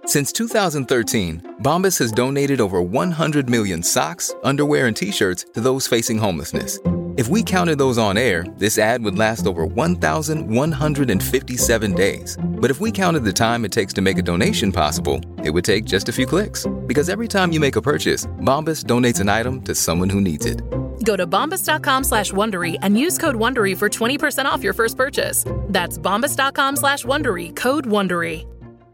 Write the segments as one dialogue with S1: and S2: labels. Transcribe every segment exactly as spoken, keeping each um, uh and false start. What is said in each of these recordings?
S1: Since two thousand thirteen, Bombas has donated over one hundred million socks, underwear, and T-shirts to those facing homelessness. If we counted those on air, this ad would last over one thousand one hundred fifty-seven days. But if we counted the time it takes to make a donation possible, it would take just a few clicks. Because every time you make a purchase, Bombas donates an item to someone who needs it.
S2: Go to bombas.com slash Wondery and use code Wondery for twenty percent off your first purchase. That's bombas.com slash Wondery, code Wondery.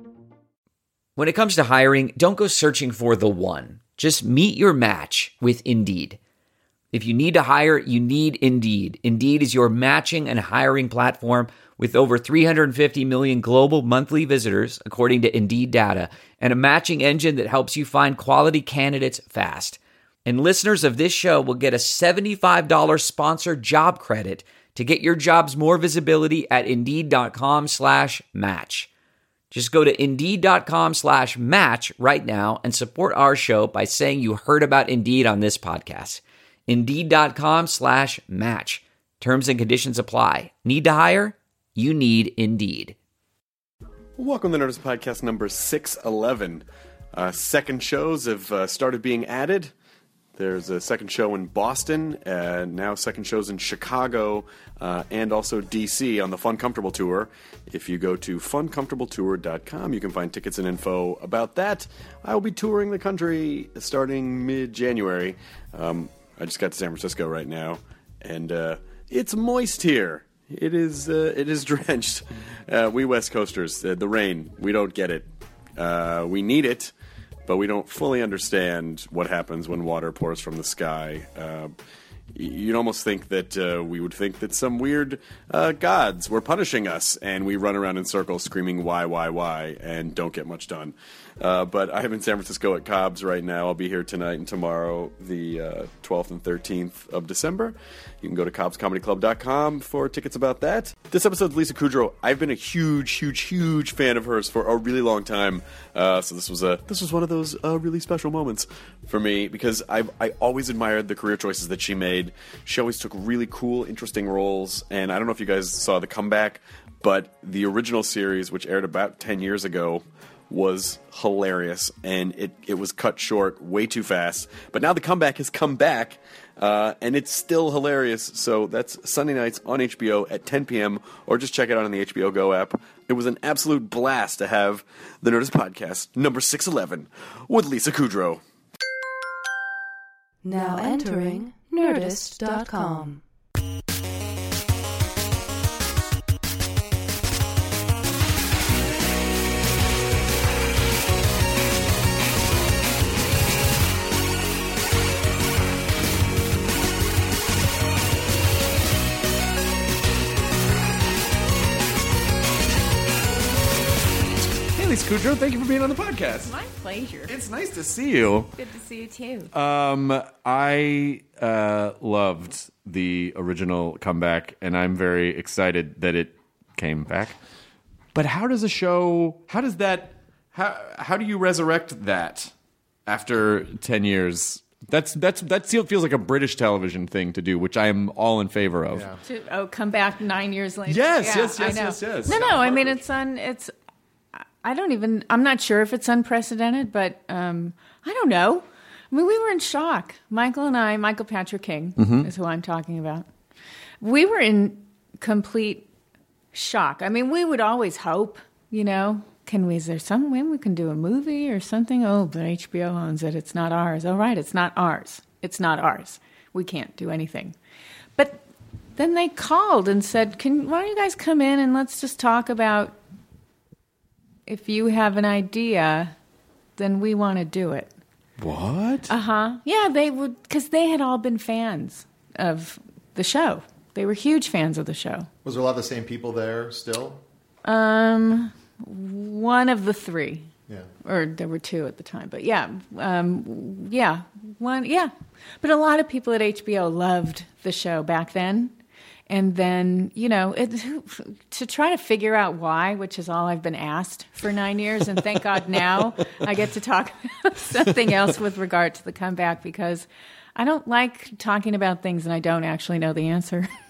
S3: When it comes to hiring, don't go searching for the one. Just meet your match with Indeed. If you need to hire, you need Indeed. Indeed is your matching and hiring platform with over three hundred fifty million global monthly visitors, according to Indeed data, and a matching engine that helps you find quality candidates fast. And listeners of this show will get a seventy-five dollars sponsored job credit to get your jobs more visibility at Indeed.com slash match. Just go to Indeed.com slash match right now and support our show by saying you heard about Indeed on this podcast. Indeed.com slash match. Terms and conditions apply. Need to hire? You need Indeed.
S4: Welcome to Nerdist Podcast number six eleven. Uh, second shows have uh, started being added. There's a second show in Boston, and now second shows in Chicago, uh, and also D C on the Fun Comfortable Tour. If you go to fun comfortable tour dot com, you can find tickets and info about that. I will be touring the country starting mid-January. Um, I just got to San Francisco right now, and uh, it's moist here. It is uh, it is drenched. Uh, we West Coasters, uh, the rain, we don't get it. Uh, we need it. But we don't fully understand what happens when water pours from the sky. Uh, you'd almost think that uh, we would think that some weird uh, gods were punishing us, and we run around in circles screaming why, why, why, and don't get much done. Uh, but I'm in San Francisco at Cobb's right now. I'll be here tonight and tomorrow, the uh, twelfth and thirteenth of December. You can go to cobbs comedy club dot com for tickets about that. This episode's Lisa Kudrow. I've been a huge, huge, huge fan of hers for a really long time. Uh, so this was a this was one of those uh, really special moments for me because I I always admired the career choices that she made. She always took really cool, interesting roles. And I don't know if you guys saw The Comeback, but the original series, which aired about ten years ago, was hilarious, and it, it was cut short way too fast. But now The Comeback has come back, uh, and it's still hilarious. So that's Sunday nights on H B O at ten p.m., or just check it out on the H B O Go app. It was an absolute blast to have the Nerdist Podcast, number six eleven, with Lisa Kudrow.
S5: Now entering Nerdist dot com.
S6: Lisa Kudrow, thank you for being on the podcast.
S7: My pleasure.
S6: It's nice to see you.
S7: Good to see you too.
S6: Um, I uh, loved the original Comeback, and I'm very excited that it came back. But how does a show? How does that? How how do you resurrect that after ten years? That's that's that feels like a British television thing to do, which I am all in favor of.
S7: Yeah. To, oh, come back nine years later.
S6: Yes,
S7: yeah,
S6: yes, yes, yes, yes.
S7: No, no. I mean, it's on. It's. I don't even. I'm not sure if it's unprecedented, but um, I don't know. I mean, we were in shock. Michael and I, Michael Patrick King mm-hmm. is who I'm talking about. We were in complete shock. I mean, we would always hope, you know, can we? Is there some way we can do a movie or something? Oh, but H B O owns it. It's not ours. Oh, right, it's not ours. It's not ours. We can't do anything. But then they called and said, "Can why don't you guys come in and let's just talk about." If you have an idea, then we want to do it.
S6: What?
S7: Uh-huh. Yeah, they would, because they had all been fans of the show. They were huge fans of the show.
S8: Was there a lot of the same people there still?
S7: Um, one of the three.
S8: Yeah.
S7: Or there were two at the time. But yeah, um, yeah, one, yeah. But a lot of people at H B O loved the show back then. And then, you know, it, to try to figure out why, which is all I've been asked for nine years, and thank God now I get to talk about something else with regard to The Comeback, because I don't like talking about things and I don't actually know the answer.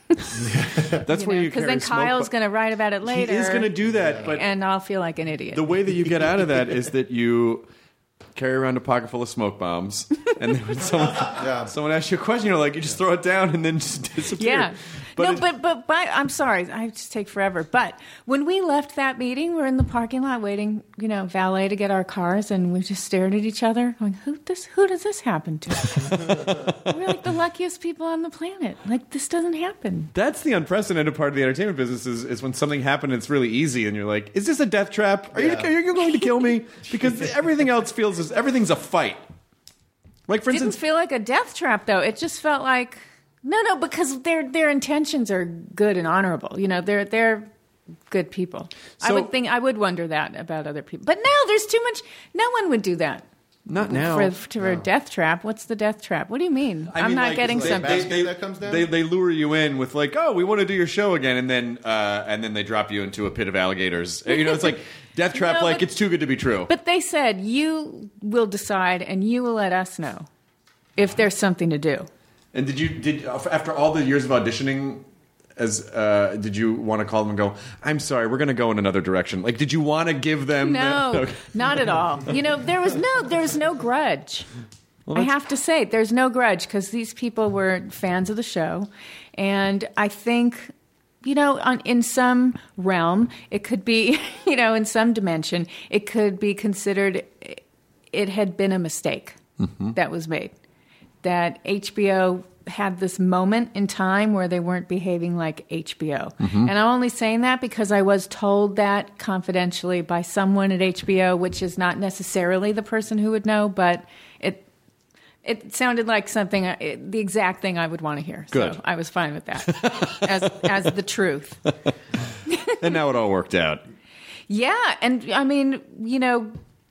S6: That's
S7: You
S6: where
S7: know,
S6: you
S7: because
S6: carry
S7: then
S6: smoke
S7: Kyle's
S6: bo-
S7: going to write about it later.
S6: He is going to do that, but
S7: and I'll feel like an idiot.
S6: the way that you get out of that is that you carry around a pocket full of smoke bombs, and then when someone,
S8: Yeah.
S6: someone asks you a question, you're like, you just throw it down and then just disappear.
S7: Yeah.
S6: But
S7: no,
S6: it-
S7: but, but but I'm sorry, I just take forever. But when we left that meeting, we're in the parking lot waiting, you know, valet to get our cars, and we just stared at each other, going, "Who this? Who does this happen to?" We're like the luckiest people on the planet. Like this doesn't happen.
S6: That's the unprecedented part of the entertainment business is, is when something happened and it's really easy and you're like, is this a death trap? Are,
S8: Yeah.
S6: you, are you going to kill me? Because everything else feels as everything's a fight. Like, for
S7: It didn't
S6: instance,
S7: feel like a death trap, though. It just felt like no, no, because their their intentions are good and honorable. You know, they're they're good people. I
S6: So-
S7: would think I would wonder that about other people. But now there's too much. No one would do that.
S6: not now.
S7: For, for a death trap. What's the death trap? What do you mean?
S6: I
S7: I'm
S6: mean,
S7: not
S6: like,
S7: getting
S8: like
S7: something.
S8: basket that comes down?
S6: They, they lure you in with like, oh, we want to do your show again, and then uh, and then they drop you into a pit of alligators. You know, it's like death trap.
S7: No,
S6: like
S7: but-
S6: it's too good to be true.
S7: But they said you will decide and you will let us know if there's something to do.
S6: And did you did after all the years of auditioning, as uh, did you want to call them and go, I'm sorry, we're going to go in another direction? Like, did you want to give them?
S7: No,
S6: the, okay.
S7: not at all. You know, there was no there was no grudge. I have to say, there's no grudge because these people were fans of the show, and I think, you know, on, in some realm, it could be, you know, in some dimension, it could be considered it had been a mistake that was made. That H B O had this moment in time where they weren't behaving like H B O. And I'm only saying that because I was told that confidentially by someone at H B O, which is not necessarily the person who would know, but it it sounded like something, it, the exact thing I would want to hear.
S6: Good.
S7: So I was fine with that as as the truth.
S6: And now it all worked out.
S7: Yeah, and I mean, you know,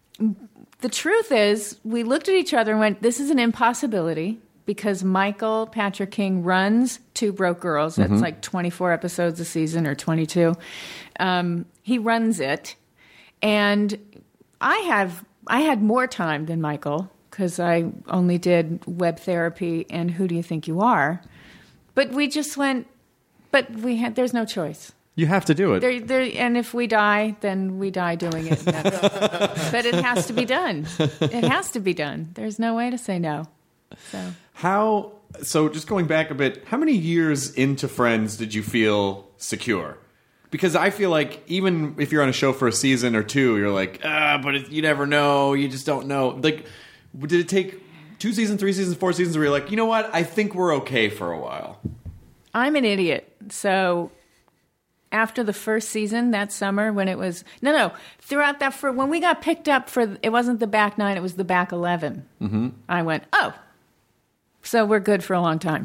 S7: the truth is, we looked at each other and went, this is an impossibility because Michael Patrick King runs Two Broke Girls. That's like twenty-four episodes a season or twenty-two. Um, he runs it. And I have I had more time than Michael because I only did web therapy and Who Do You Think You Are? But we just went, but we had, there's no choice.
S6: You have to do it.
S7: There, there, and if we die, then we die doing it. That's- but it has to be done. It has to be done. There's no way to say no. So
S6: How? So just going back a bit, how many years into Friends did you feel secure? Because I feel like even if you're on a show for a season or two, you're like, ah, but it, you never know. You just don't know. Like, did it take two seasons, three seasons, four seasons where you're like, you know what? I think we're okay for a while.
S7: I'm an idiot. So after the first season that summer, when it was no, no, throughout that for when we got picked up for it wasn't the back nine, it was the back eleven. Mm-hmm. I went, oh. So we're good for a long time.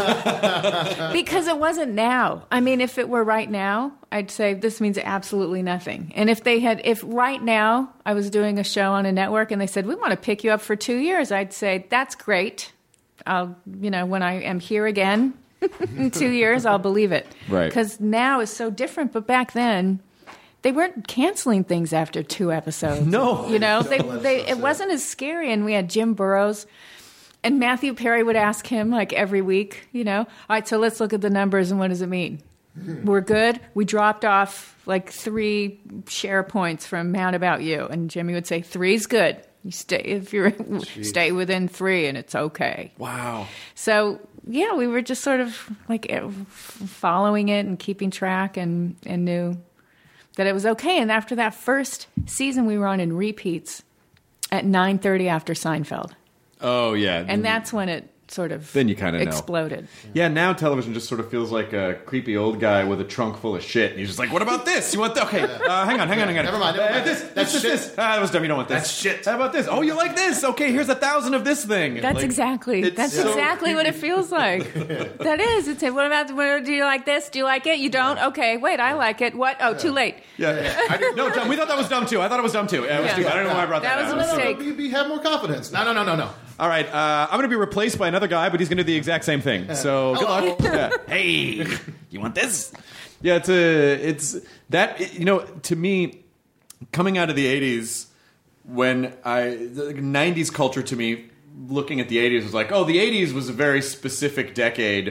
S7: Because it wasn't now. I mean, if it were right now, I'd say this means absolutely nothing. And if they had, if right now I was doing a show on a network and they said, we want to pick you up for two years, I'd say, that's great. I'll, you know, when I am here again in two years, I'll believe it.
S6: Right.
S7: Because now is so different. But back then, they weren't canceling things after two episodes.
S6: No.
S7: You know, they, they, it wasn't as scary. And we had Jim Burrows. And Matthew Perry would ask him, like, every week, you know, all right, so let's look at the numbers and what does it mean? We're good. We dropped off, like, three share points from Mad About You. And Jimmy would say, three's good. You stay, if you're, stay within three and it's okay.
S6: Wow.
S7: So, yeah, we were just sort of, like, following it and keeping track and, and knew that it was okay. And after that first season, we were on in repeats at nine thirty after Seinfeld.
S6: Oh, yeah.
S7: And that's when it sort of
S6: Then you kinda know.
S7: exploded.
S6: Yeah, now television just sort of feels like a creepy old guy with a trunk full of shit. And he's just like, what about this? You want that? Okay, uh, hang on, hang on, hang on.
S8: Never mind, never
S6: Uh,
S8: mind.
S6: this,
S8: That's
S6: this,
S8: shit.
S6: this. Ah, that was dumb. You don't want this.
S8: That's shit.
S6: How about this? Oh, you like this? Okay, here's a thousand of this thing.
S7: That's
S6: Like,
S7: exactly.
S6: it's
S7: That's
S6: so
S7: exactly what it feels like. That is. It's what about? What, do you like this? Do you like it? You don't? Okay. Wait. I like it. What? Oh, too late.
S6: Yeah. No, dumb. We thought that was dumb too. I thought it was dumb too. Yeah, it was
S7: Yeah.
S6: stupid. I don't know why I brought that,
S7: That was
S6: up.
S7: a mistake.
S8: You be, have more confidence. No, no, no, no, no.
S6: All right, uh, I'm going to be replaced by another guy, but he's going to do the exact same thing. So good luck. Yeah. Hey, you want this? Yeah, it's a, it's that, you know, to me, coming out of the eighties, when I, the nineties culture to me, looking at the eighties was like, oh, the eighties was a very specific decade.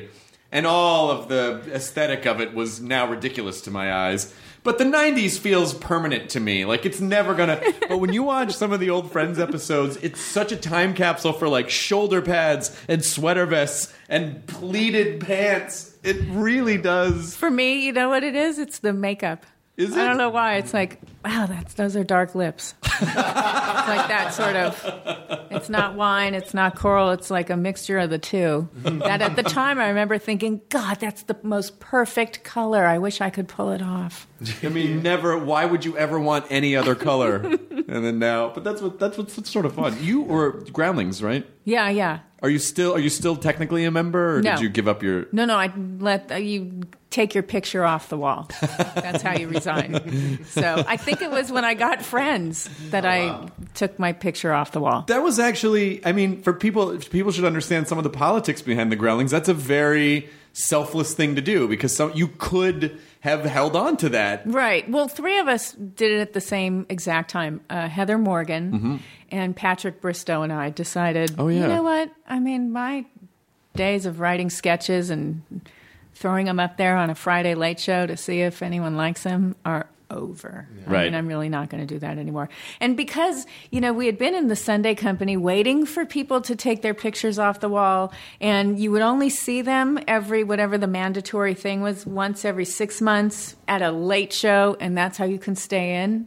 S6: and all of the aesthetic of it was now ridiculous to my eyes. But the nineties feels permanent to me. Like, it's never gonna... But when you watch some of the old Friends episodes, it's such a time capsule for, like, shoulder pads and sweater vests and pleated pants. It really does.
S7: For me, you know what it is? It's the makeup.
S6: Is it?
S7: I don't know why. It's like, wow, that's those are dark lips. It's like that sort of. It's not wine. It's not coral. It's like a mixture of the two. That at the time I remember thinking, God, that's the most perfect color. I wish I could pull it off.
S6: I mean, never. Why would you ever want any other color? And then now, but that's what that's what's, what's sort of fun. You were Groundlings, right?
S7: Yeah, yeah.
S6: Are you still Are you still technically a member, or
S7: No.
S6: did you give up your?
S7: No, no. I let uh, you take your picture off the wall. That's how you resign. So I think it was when I got Friends that I took my picture off the wall.
S6: That was actually, I mean, for people, people should understand some of the politics behind the Groundlings. That's a very selfless thing to do, because some, you could have held on to that.
S7: Right. Well, three of us did it at the same exact time. Uh, Heather Morgan
S6: Mm-hmm.
S7: and Patrick Bristow and I decided,
S6: Oh, yeah.
S7: you know what? I mean, my days of writing sketches and throwing them up there on a Friday late show to see if anyone likes them are over. I
S6: Right.
S7: mean, I'm really not going to do that anymore. And because, you know, we had been in the Sunday Company waiting for people to take their pictures off the wall, and you would only see them every, whatever the mandatory thing was, once every six months at a late show, and that's how you can stay in.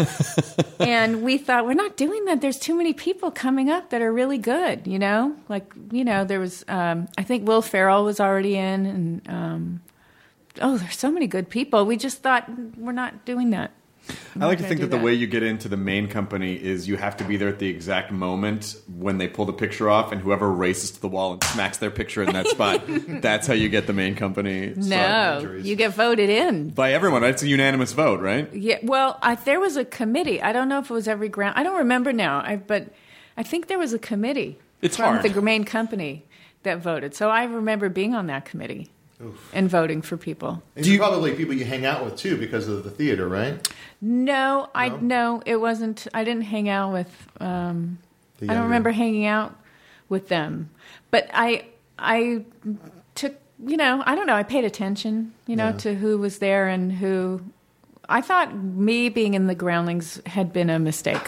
S7: And we thought, we're not doing that. There's too many people coming up that are really good, you know? Like, you know, there was, um, I think Will Ferrell was already in, and, um, oh, there's so many good people. We just thought, we're not doing that.
S6: I like to
S7: gonna
S6: think
S7: do
S6: that the
S7: that.
S6: way you get into the main company is you have to be there at the exact moment when they pull the picture off, and whoever races to the wall and smacks their picture in that spot, that's how you get the main company.
S7: No, you get voted in.
S6: By everyone, right? It's a unanimous vote, right?
S7: Yeah, well, I, there was a committee. I don't know if it was every ground. I don't remember now, I, but I think there was a committee
S6: It's
S7: from
S6: hard.
S7: the main company that voted. So I remember being on that committee and voting for people.
S8: And you probably people you hang out with too because of the theater, right?
S7: No, I no, it wasn't. I didn't hang out with. Um,
S8: The
S7: I don't
S8: younger-
S7: remember hanging out with them, but I I took. You know, I don't know. I paid attention. You know,
S8: Yeah.
S7: to who was there and who. I thought me being in the Groundlings had been a mistake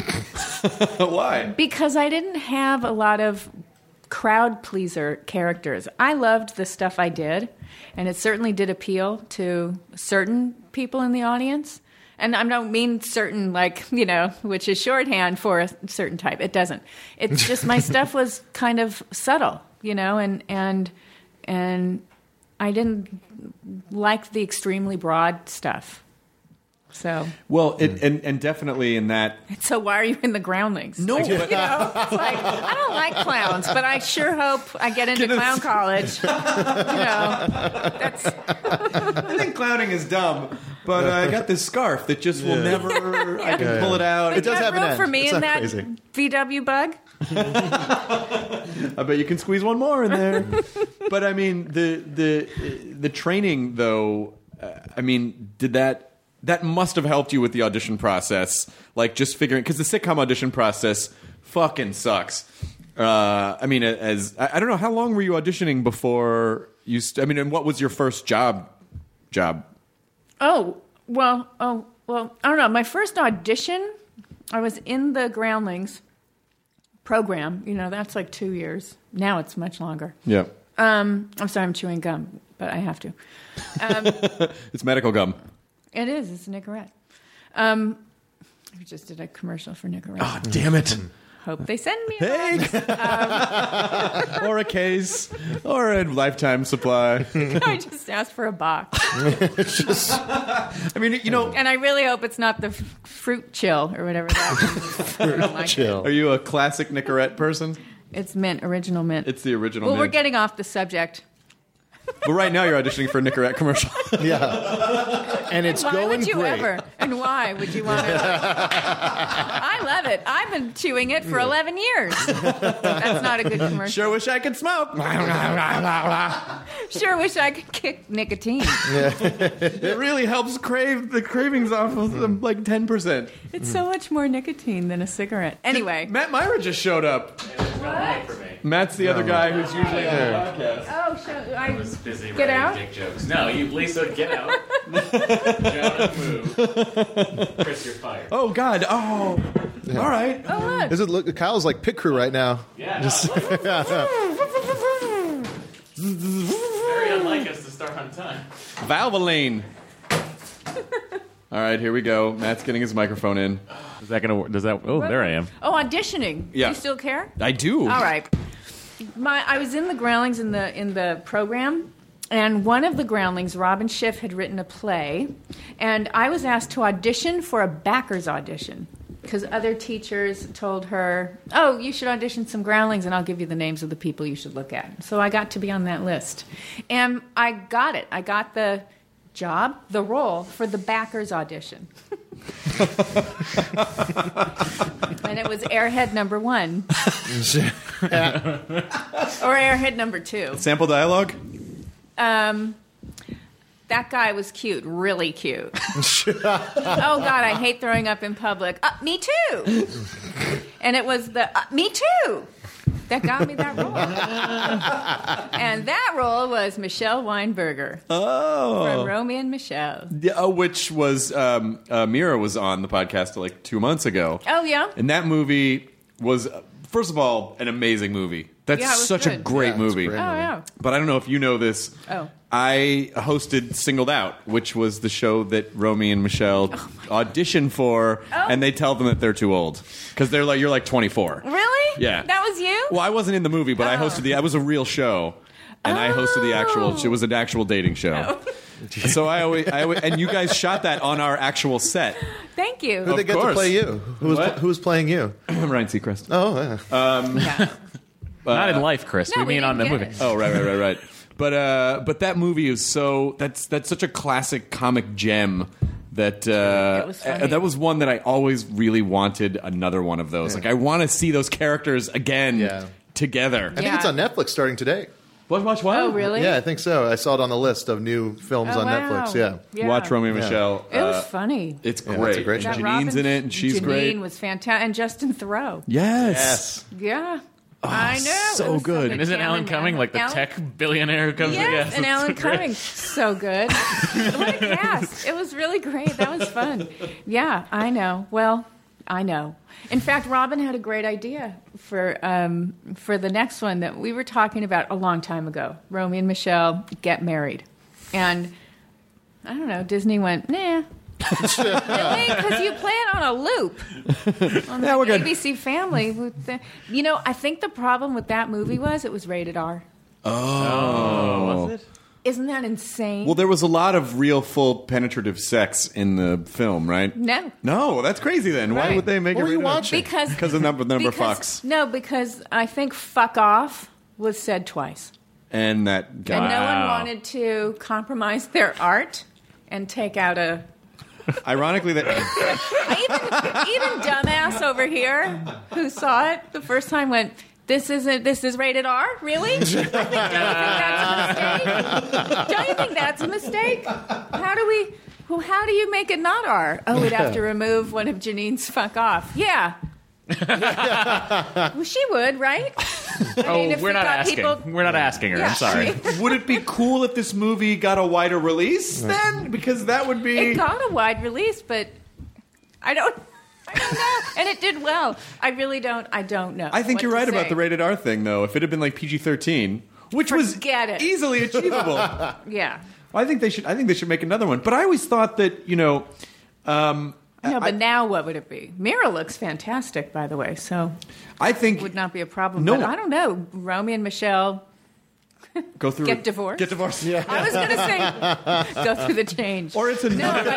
S6: Why?
S7: because I didn't have a lot of crowd pleaser characters. I loved the stuff I did, and it certainly did appeal to certain people in the audience. And I don't mean certain, like, you know, which is shorthand for a certain type. It doesn't. It's just my stuff was kind of subtle, you know, and and and I didn't like the extremely broad stuff. So,
S6: Well, it, and, and definitely in that...
S7: so why are you in the Groundlings?
S6: No,
S7: Like,
S6: but-
S7: you know, it's like, I don't like clowns, but I sure hope I get into clown college. You know, that's
S6: I think clowning is dumb, but I got this scarf that just will never... I can
S8: Yeah,
S6: pull
S8: yeah.
S6: it out.
S8: It does
S7: you have
S8: have an
S7: room
S8: end.
S7: for me
S8: It's
S7: in
S8: not
S7: that
S8: crazy.
S7: V W bug.
S6: I bet you can squeeze one more in there. But I mean, the the the training, though. Uh, I mean, did that that must have helped you with the audition process? Like just figuring, because the sitcom audition process fucking sucks. Uh, I mean, as I, I don't know, how long were you auditioning before you? St- I mean, and what was your first job? Job.
S7: Oh well, oh well. I don't know. My first audition, I was in the Groundlings program. You know, that's like two years. Now it's much longer.
S6: Yeah.
S7: Um, I'm sorry, I'm chewing gum, but I have to.
S6: It's medical gum.
S7: It is. It's Nicorette. Um, we just did a commercial for Nicorette.
S6: Oh, damn it.
S7: Hope they send me. a
S6: Hey,
S7: box.
S6: or a case, or a lifetime supply.
S7: I just asked for a box,
S6: I mean, you know,
S7: and I really hope it's not the f- fruit chill or whatever that is. I don't like it.
S8: Chill.
S6: are you a classic Nicorette person?
S7: It's mint, original mint.
S6: It's the original.
S7: well, we're
S6: mint.
S7: getting off the subject.
S6: But right now you're auditioning for a Nicorette commercial.
S8: Yeah. And it's
S7: Why
S8: going
S7: would you
S8: great.
S7: ever? And why would you want to? I love it. I've been chewing it for eleven years. That's not a good commercial.
S6: Sure wish I could smoke.
S7: Sure wish I could kick nicotine.
S6: It really helps crave the cravings off of them like ten percent.
S7: It's so much more nicotine than a cigarette. Anyway.
S6: Matt Myra just showed up.
S7: What?
S6: Matt's the other guy who's usually on the podcast.
S7: Oh, show, I
S9: was busy
S7: get
S9: writing
S7: out.
S9: dick jokes. No, you, Lisa, get out. Jonah, move. Chris, you're fired.
S6: Oh God! Oh, all right.
S7: Oh, look.
S8: Is it look? Kyle's like pit crew right now.
S9: Yeah, no, very unlike us to start on time.
S6: Valvoline. All right, here we go. Matt's getting his microphone in.
S9: Is that gonna work? Does that? Oh, there I am.
S7: Oh, auditioning.
S6: Yeah.
S7: You still care?
S6: I do.
S7: All right. My, I was in the Groundlings in the in the program, and one of the Groundlings, Robin Schiff, had written a play, and I was asked to audition for a backers audition because other teachers told her, "Oh, you should audition some Groundlings, and I'll give you the names of the people you should look at." So I got to be on that list, and I got it. I got the job, the role for the backers audition. And it was Airhead number one. Or Airhead number two.
S6: Sample dialogue.
S7: Um, that guy was cute, really cute. Oh, God, I hate throwing up in public. Uh, me too. And it was the, uh, me too, that got me that role. And that role was Michelle Weinberger.
S6: Oh.
S7: From Romeo and Michelle.
S6: Yeah, oh, which was um, uh, Mira was on the podcast like two months ago.
S7: Oh, yeah?
S6: And that movie was, uh, first of all, an amazing movie. That's
S7: Yeah, it was
S6: such a
S7: good.
S6: great
S8: Yeah, it's a
S6: movie.
S8: great
S7: Oh, yeah.
S6: But I don't know if you know this.
S7: Oh.
S6: I hosted Singled Out, which was the show that Romy and Michelle audition for,
S7: Oh.
S6: and they tell them that they're too old because they're like, you're like twenty-four.
S7: Really?
S6: Yeah.
S7: That was you?
S6: Well, I wasn't in the movie, but I
S7: Oh.
S6: hosted the. I was a real show, and I hosted the actual. It was an actual dating show. So I always, I always, and you guys shot that on our actual set.
S7: Thank you.
S8: Who did they get
S6: course.
S8: to play you? Who was
S6: What?
S8: who was playing you?
S6: Ryan Seacrest.
S8: Oh, yeah.
S7: Yeah.
S9: Not in life, Chris.
S7: No,
S9: we
S7: we
S9: mean on the
S7: didn't
S9: movie.
S7: get it.
S6: Oh, right, right, right, right. But uh, but that movie is so that's that's such a classic comic gem that uh,
S7: It was funny.
S6: uh, that was one that I always really wanted another one of those. Like I want to see those characters again
S8: Yeah.
S6: together.
S8: I think it's
S7: Yeah.
S8: on Netflix starting today.
S6: Watch, watch, watch.
S7: Oh, really?
S8: Yeah, I think so. I saw it on the list of new films
S7: Oh,
S8: on
S7: wow.
S8: Netflix. Yeah.
S7: Yeah.
S6: Watch Romeo and
S8: Yeah.
S6: Michelle.
S7: It was
S6: Uh,
S7: funny.
S6: It's
S8: Yeah,
S6: great.
S8: it's a great
S6: And
S8: show.
S7: That
S6: Janine's
S7: Robin-
S6: in it, and she's
S7: Janine
S6: great.
S7: was fantastic. And Justin Thoreau.
S6: Yes.
S7: Yeah. I know.
S6: so
S7: It was
S6: good.
S9: And isn't Alan Cumming like the
S7: Alan-
S9: tech billionaire who comes?
S7: Yes,
S9: Yes,
S7: and
S9: it's
S7: Alan
S9: great.
S7: Cumming. So good. What a cast. It was really great. That was fun. Yeah, I know. Well, I know. In fact, Robin had a great idea for um, for the next one that we were talking about a long time ago. Romeo and Michelle get married. And I don't know, Disney went, nah. Really? Because you play it on a loop on the
S6: Yeah, we're good.
S7: A B C Family. With the, you know, I think the problem with that movie was it was rated R.
S6: Oh.
S9: Was it?
S7: Isn't that insane?
S6: Well, there was a lot of real, full, penetrative sex in the film, right?
S7: No.
S6: No, that's crazy. Then why
S7: Right.
S6: would they make
S8: What
S6: it?
S8: were you
S6: rated R?
S8: watching?
S7: Because
S6: Because of the number, the number of
S7: because-
S6: fucks
S7: No, because I think "fuck off" was said twice,
S6: and that guy.
S7: and no one
S9: Wow.
S7: wanted to compromise their art and take out a
S6: Ironically, that
S7: even even dumbass over here who saw it the first time went, "This isn't. This is rated R. Really? I think, don't you think that's a mistake? Don't you think that's a mistake? How do we? Well, how do you make it not R? Oh, we'd have to remove one of Janine's "fuck off." Yeah. Well, she would, right? I
S9: Oh,
S7: mean, if
S9: we're
S7: we
S9: not
S7: got
S9: asking.
S7: people-
S9: We're not asking her.
S7: Yeah.
S9: I'm sorry.
S6: would it be cool if this movie got a wider release then? Because that would be.
S7: It got a wide release, but I don't. I don't know, and it did well. I really don't. I don't know.
S6: I think
S7: what
S6: you're
S7: to
S6: right about
S7: say.
S6: the rated R thing, though. If it had been like P G thirteen, which
S7: Forget
S6: was
S7: it.
S6: easily achievable,
S7: Yeah.
S6: I think they should. I think they should make another one. But I always thought that you know. Um,
S7: No, but
S6: I,
S7: now what would it be? Mira looks fantastic, by the way, so
S6: I think
S7: would not be a problem.
S6: No.
S7: But I don't know. Romeo and Michelle
S6: go through
S7: get divorced.
S6: Get divorced.
S8: Yeah.
S7: I was going to say go through the change.
S6: Or it's a
S7: no, but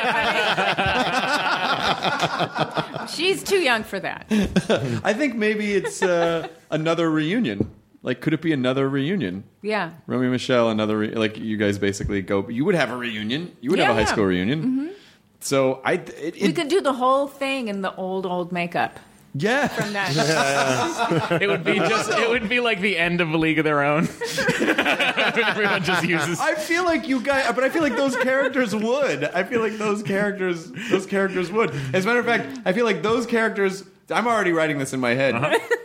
S7: I mean, she's too young for that.
S6: I think maybe it's uh, another reunion. Like, could it be another reunion?
S7: Yeah.
S6: Romeo and Michelle, another re- like you guys basically go. You would have a reunion. You would
S7: Yeah,
S6: have a high
S7: yeah.
S6: school reunion. Mm-hmm. So I, it, it,
S7: We could do the whole thing in the old, old makeup
S6: yeah.
S7: from that.
S9: It would be just. It would be like the end of A League of Their Own. Everyone just uses.
S6: I feel like you guys, but I feel like those characters would. I feel like those characters, those characters would. As a matter of fact, I feel like those characters. I'm already writing this in my head.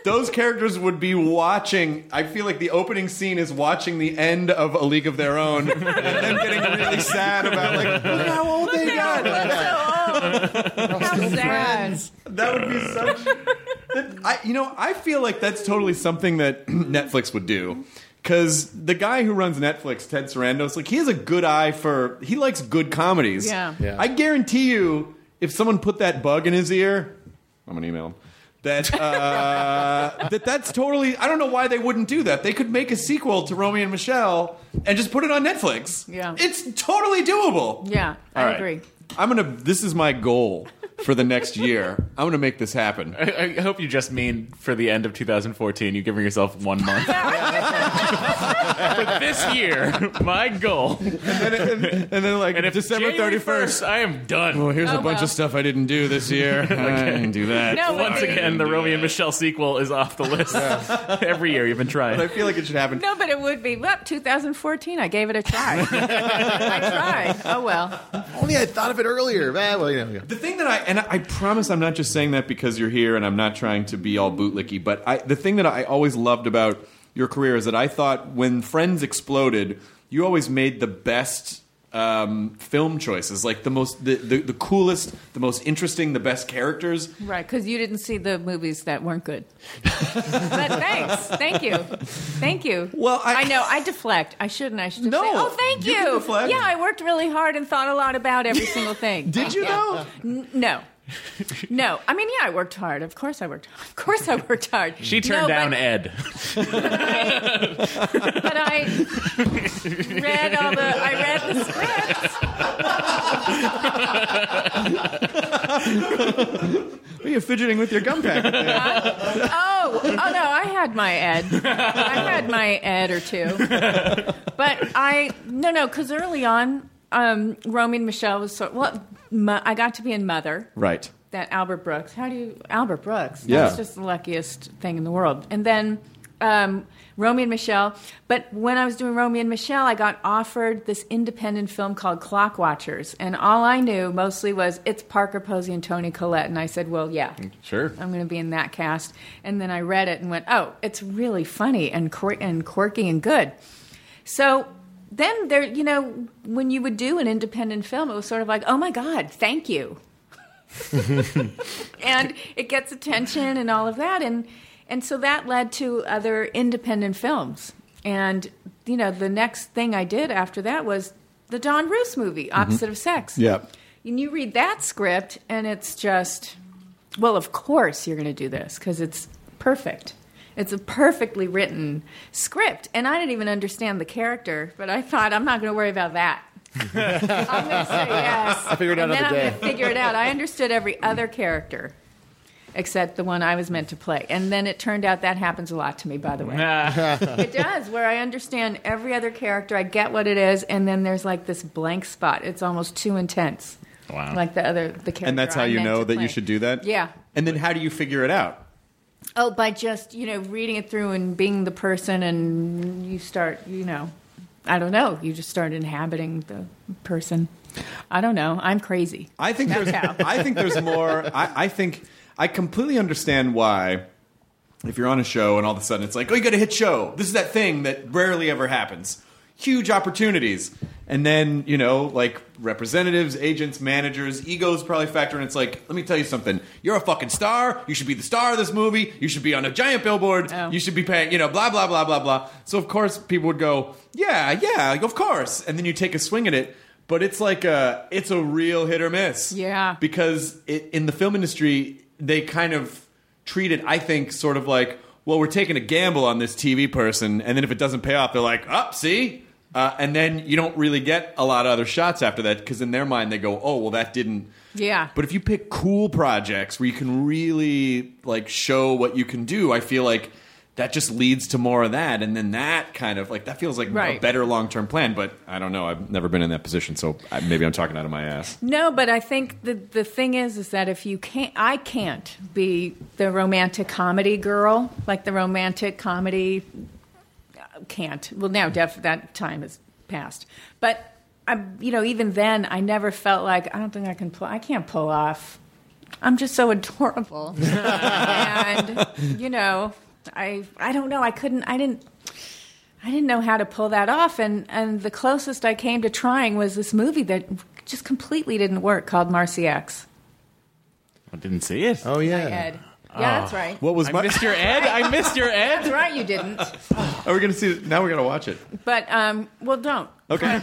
S6: those characters would be watching. I feel like the opening scene is watching the end of A League of Their Own, and then getting really sad about like, look how old they got.
S7: How sad.
S6: That would be such. That, I, you know, I feel like that's totally something that Netflix would do. Because the guy who runs Netflix, Ted Sarandos, like he has a good eye for. He likes good comedies.
S7: Yeah.
S8: Yeah.
S6: I guarantee you, if someone put that bug in his ear, I'm gonna email him. That uh, that that's totally. I don't know why they wouldn't do that. They could make a sequel to Romeo and Michelle and just put it on Netflix.
S7: Yeah.
S6: It's totally doable.
S7: Yeah, I
S6: All right.
S7: agree.
S6: I'm gonna. This is my goal for the next year. I'm gonna make this happen.
S9: I, I hope you just mean for the end of two thousand fourteen, you're giving yourself one month. For this year, my goal.
S6: And then, and, and then like
S9: And if
S6: December thirty-first,
S9: I am done.
S6: well, here's
S7: Oh,
S6: a bunch
S7: well.
S6: of stuff I didn't do this year. I didn't do that.
S7: No, but
S9: Once
S7: the-
S9: again, the Romeo and Michelle sequel is off the list. Every year you've been trying.
S6: But I feel like it should happen.
S7: No, but it would be. Well, two thousand fourteen. I gave it a try. I tried. Oh well.
S8: Only I thought of it earlier. Eh, well, you know, yeah.
S6: The thing that I and I promise I'm not just saying that because you're here and I'm not trying to be all bootlicky, but I, the thing that I always loved about your career is that I thought when Friends exploded, you always made the best um, film choices, like the most, the, the, the coolest, the most interesting, the best characters.
S7: Right, because you didn't see the movies that weren't good. But thanks, thank you, thank you.
S6: Well, I-
S7: I know I deflect. I shouldn't. I should.
S6: No,
S7: say, oh, thank
S6: you
S7: you.
S6: can deflect.
S7: Yeah, I worked really hard and thought a lot about every single thing.
S6: Did you
S7: Yeah.
S6: though?
S7: N- no. No, I mean, yeah, I worked hard. Of course, I worked. Of course, I worked hard.
S9: She turned
S7: No,
S9: down
S7: but,
S9: Ed.
S7: but I read all the. I read the scripts.
S6: Are you fidgeting with your gum packet there?
S7: Oh, oh no, I had my Ed. I had my Ed or two. But I no no because early on, um, Romeo and Michelle was so well. Mo- I got to be in Mother.
S6: Right.
S7: That Albert Brooks. How do you Albert Brooks?
S6: Yeah.
S7: That's just the luckiest thing in the world. And then um, Romeo and Michelle. But when I was doing Romeo and Michelle, I got offered this independent film called Clock Watchers, and all I knew mostly was it's Parker Posey and Toni Collette, and I said, well, yeah,
S9: Sure.
S7: I'm going to be in that cast. And then I read it and went, oh, it's really funny and quir- and quirky and good. So then there, you know, when you would do an independent film, it was sort of like, oh my God, thank you. And it gets attention and all of that. And, and so that led to other independent films. And, you know, the next thing I did after that was the Don Roos movie, Opposite of Sex.
S6: Yep.
S7: And you read that script, and it's just, well, of course you're going to do this because it's perfect. It's a perfectly written script. And I didn't even understand the character, but I thought, I'm not going to worry about that. I'm going to say yes.
S8: I'll figure it out
S7: and then
S8: another
S7: I'm
S8: day.
S7: going to figure it out. I understood every other character except the one I was meant to play. And then it turned out that happens a lot to me, by the way. It does, where I understand every other character. I get what it is, and then there's like this blank spot. It's almost too intense.
S9: Wow.
S7: Like the other, the character
S6: And that's how
S7: I'm
S6: you
S7: meant
S6: know
S7: to
S6: that
S7: play.
S6: you should do that?
S7: Yeah.
S6: And then how do you figure it out?
S7: Oh, by just, you know, reading it through and being the person, and you start, you know, I don't know, you just start inhabiting the person. I don't know. I'm crazy.
S6: I think
S7: That's
S6: there's
S7: how.
S6: I think there's more I, I think I completely understand why if you're on a show and all of a sudden it's like, oh, you got a hit show. This is that thing that rarely ever happens. Huge opportunities. And then, you know, like representatives, agents, managers, egos probably factor in. It's like, let me tell you something. You're a fucking star. You should be the star of this movie. You should be on a giant billboard.
S7: Oh.
S6: You should be paying, you know, blah, blah, blah, blah, blah. So, of course, people would go, yeah, yeah, of course. And then you take a swing at it. But it's like a, it's a real hit or miss.
S7: Yeah.
S6: Because it, in the film industry, they kind of treat it, I think, sort of like, well, we're taking a gamble on this T V person. And then if it doesn't pay off, they're like, oh, see? Uh, and then you don't really get a lot of other shots after that because in their mind they go, oh, well, that didn't.
S7: Yeah.
S6: But if you pick cool projects where you can really like show what you can do, I feel like that just leads to more of that. And then that kind of like that feels like
S7: Right.
S6: a better long-term plan. But I don't know. I've never been in that position. So I, maybe I'm talking out of my ass.
S7: No, but I think the the thing is, is that if you can't, I can't be the romantic comedy girl, like the romantic comedy can't. Well, now def- that time has passed. But I, you know, even then, I never felt like I don't think I can pull. I can't pull off I'm just so adorable. And, you know, I I don't know. I couldn't, I didn't, I didn't know how to pull that off. And, and the closest I came to trying was this movie that just completely didn't work called Marcy X.
S9: I didn't see it.
S8: Oh, yeah.
S7: By Ed. Yeah, that's right.
S6: What was
S9: I
S6: my?
S9: missed your Ed. I missed your Ed.
S7: That's right, you didn't.
S6: Are we going to see it? Now we're going to watch it.
S7: But, um, well, don't.
S6: Okay.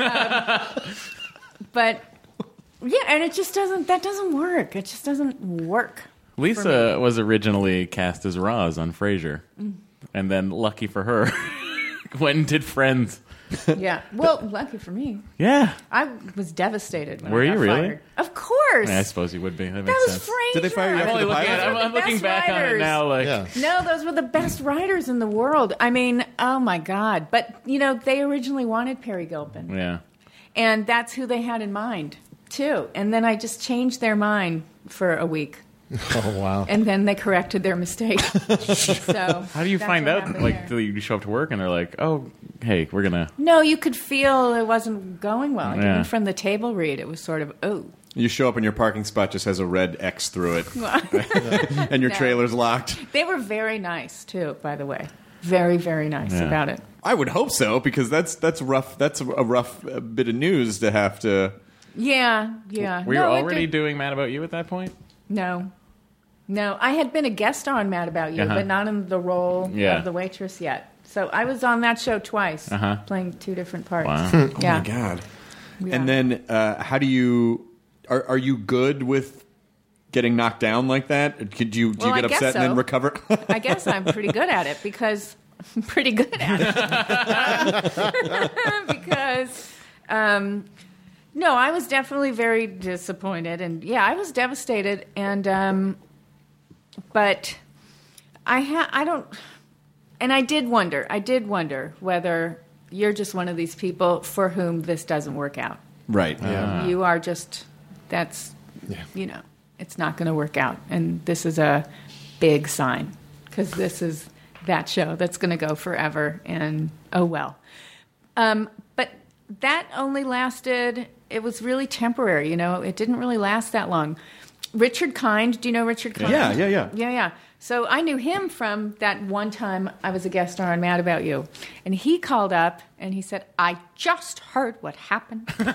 S7: But, yeah, and it just doesn't, that doesn't work. It just doesn't work.
S9: Lisa was originally cast as Roz on Frasier,
S7: Mm.
S9: and then lucky for her, went and did Friends.
S7: Yeah. Well, lucky for me.
S9: Yeah.
S7: I was devastated when
S9: Were
S7: I
S9: you
S7: got
S9: really?
S7: fired. Of course.
S9: I suppose you would be. That
S7: That
S9: makes
S7: was
S9: sense.
S7: Frasier.
S6: Did they fire you
S9: I'm
S6: after
S9: only
S6: the
S9: looking
S6: pilot?
S9: at. I'm,
S7: Those were
S9: I'm
S7: the
S9: looking
S7: best
S9: back on it
S7: writers.
S9: now. Like,
S8: Yeah.
S7: No, those were the best writers in the world. I mean, oh my God. But, you know, they originally wanted Perry Gilpin.
S9: yeah.
S7: And that's who they had in mind, too. And then I just changed their mind for a week.
S8: Oh, wow.
S7: And then they corrected their mistake. So
S9: How do you
S7: that's
S9: find
S7: what
S9: out?
S7: happened
S9: Like,
S7: there.
S9: do you show up to work and they're like, "Oh, hey, we're gonna."
S7: No, you could feel it wasn't going well. Like,
S9: Yeah.
S7: even from the table read, it was sort of, oh.
S6: You show up and your parking spot just has a red X through it, and your
S7: No.
S6: trailer's locked.
S7: They were very nice, too, by the way. Very, very nice
S9: Yeah.
S7: about it.
S6: I would hope so, because that's that's rough. That's a rough uh, bit of news to have to.
S7: Yeah, yeah.
S9: Were you
S7: No, it
S9: already
S7: did-
S9: doing Mad About You at that point?
S7: No. No, I had been a guest star on Mad About You,
S9: Uh-huh.
S7: but not in the role
S9: Yeah.
S7: of the waitress yet. So I was on that show twice,
S9: Uh-huh.
S7: playing two different parts.
S9: Wow.
S6: Oh
S7: Yeah.
S6: my god!
S7: Yeah.
S6: And then, uh, how do you? Are are you good with getting knocked down like that? Could you do
S7: Well,
S6: you
S7: I
S6: get
S7: guess
S6: upset and then
S7: so.
S6: recover?
S7: I guess I'm pretty good at it because I'm pretty good at it. because, um, no, I was definitely very disappointed. And yeah, I was devastated. And, um, but I ha- I don't, and I did wonder, I did wonder whether you're just one of these people for whom this doesn't work out.
S6: Right.
S8: Yeah.
S7: You are just, that's,
S8: Yeah.
S7: you know, it's not going to work out. And this is a big sign because this is that show that's going to go forever. And oh, well. Um, but that only lasted, it was really temporary, you know, it didn't really last that long. Richard Kind, do you know Richard Kind?
S6: Yeah, yeah, yeah.
S7: Yeah, yeah. So I knew him from that one time I was a guest star on Mad About You. And he called up and he said, I just heard what happened. and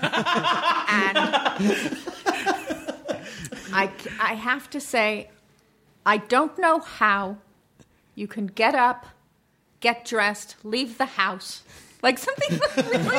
S7: I, I have to say, I don't know how you can get up, get dressed, leave the house. Like something really...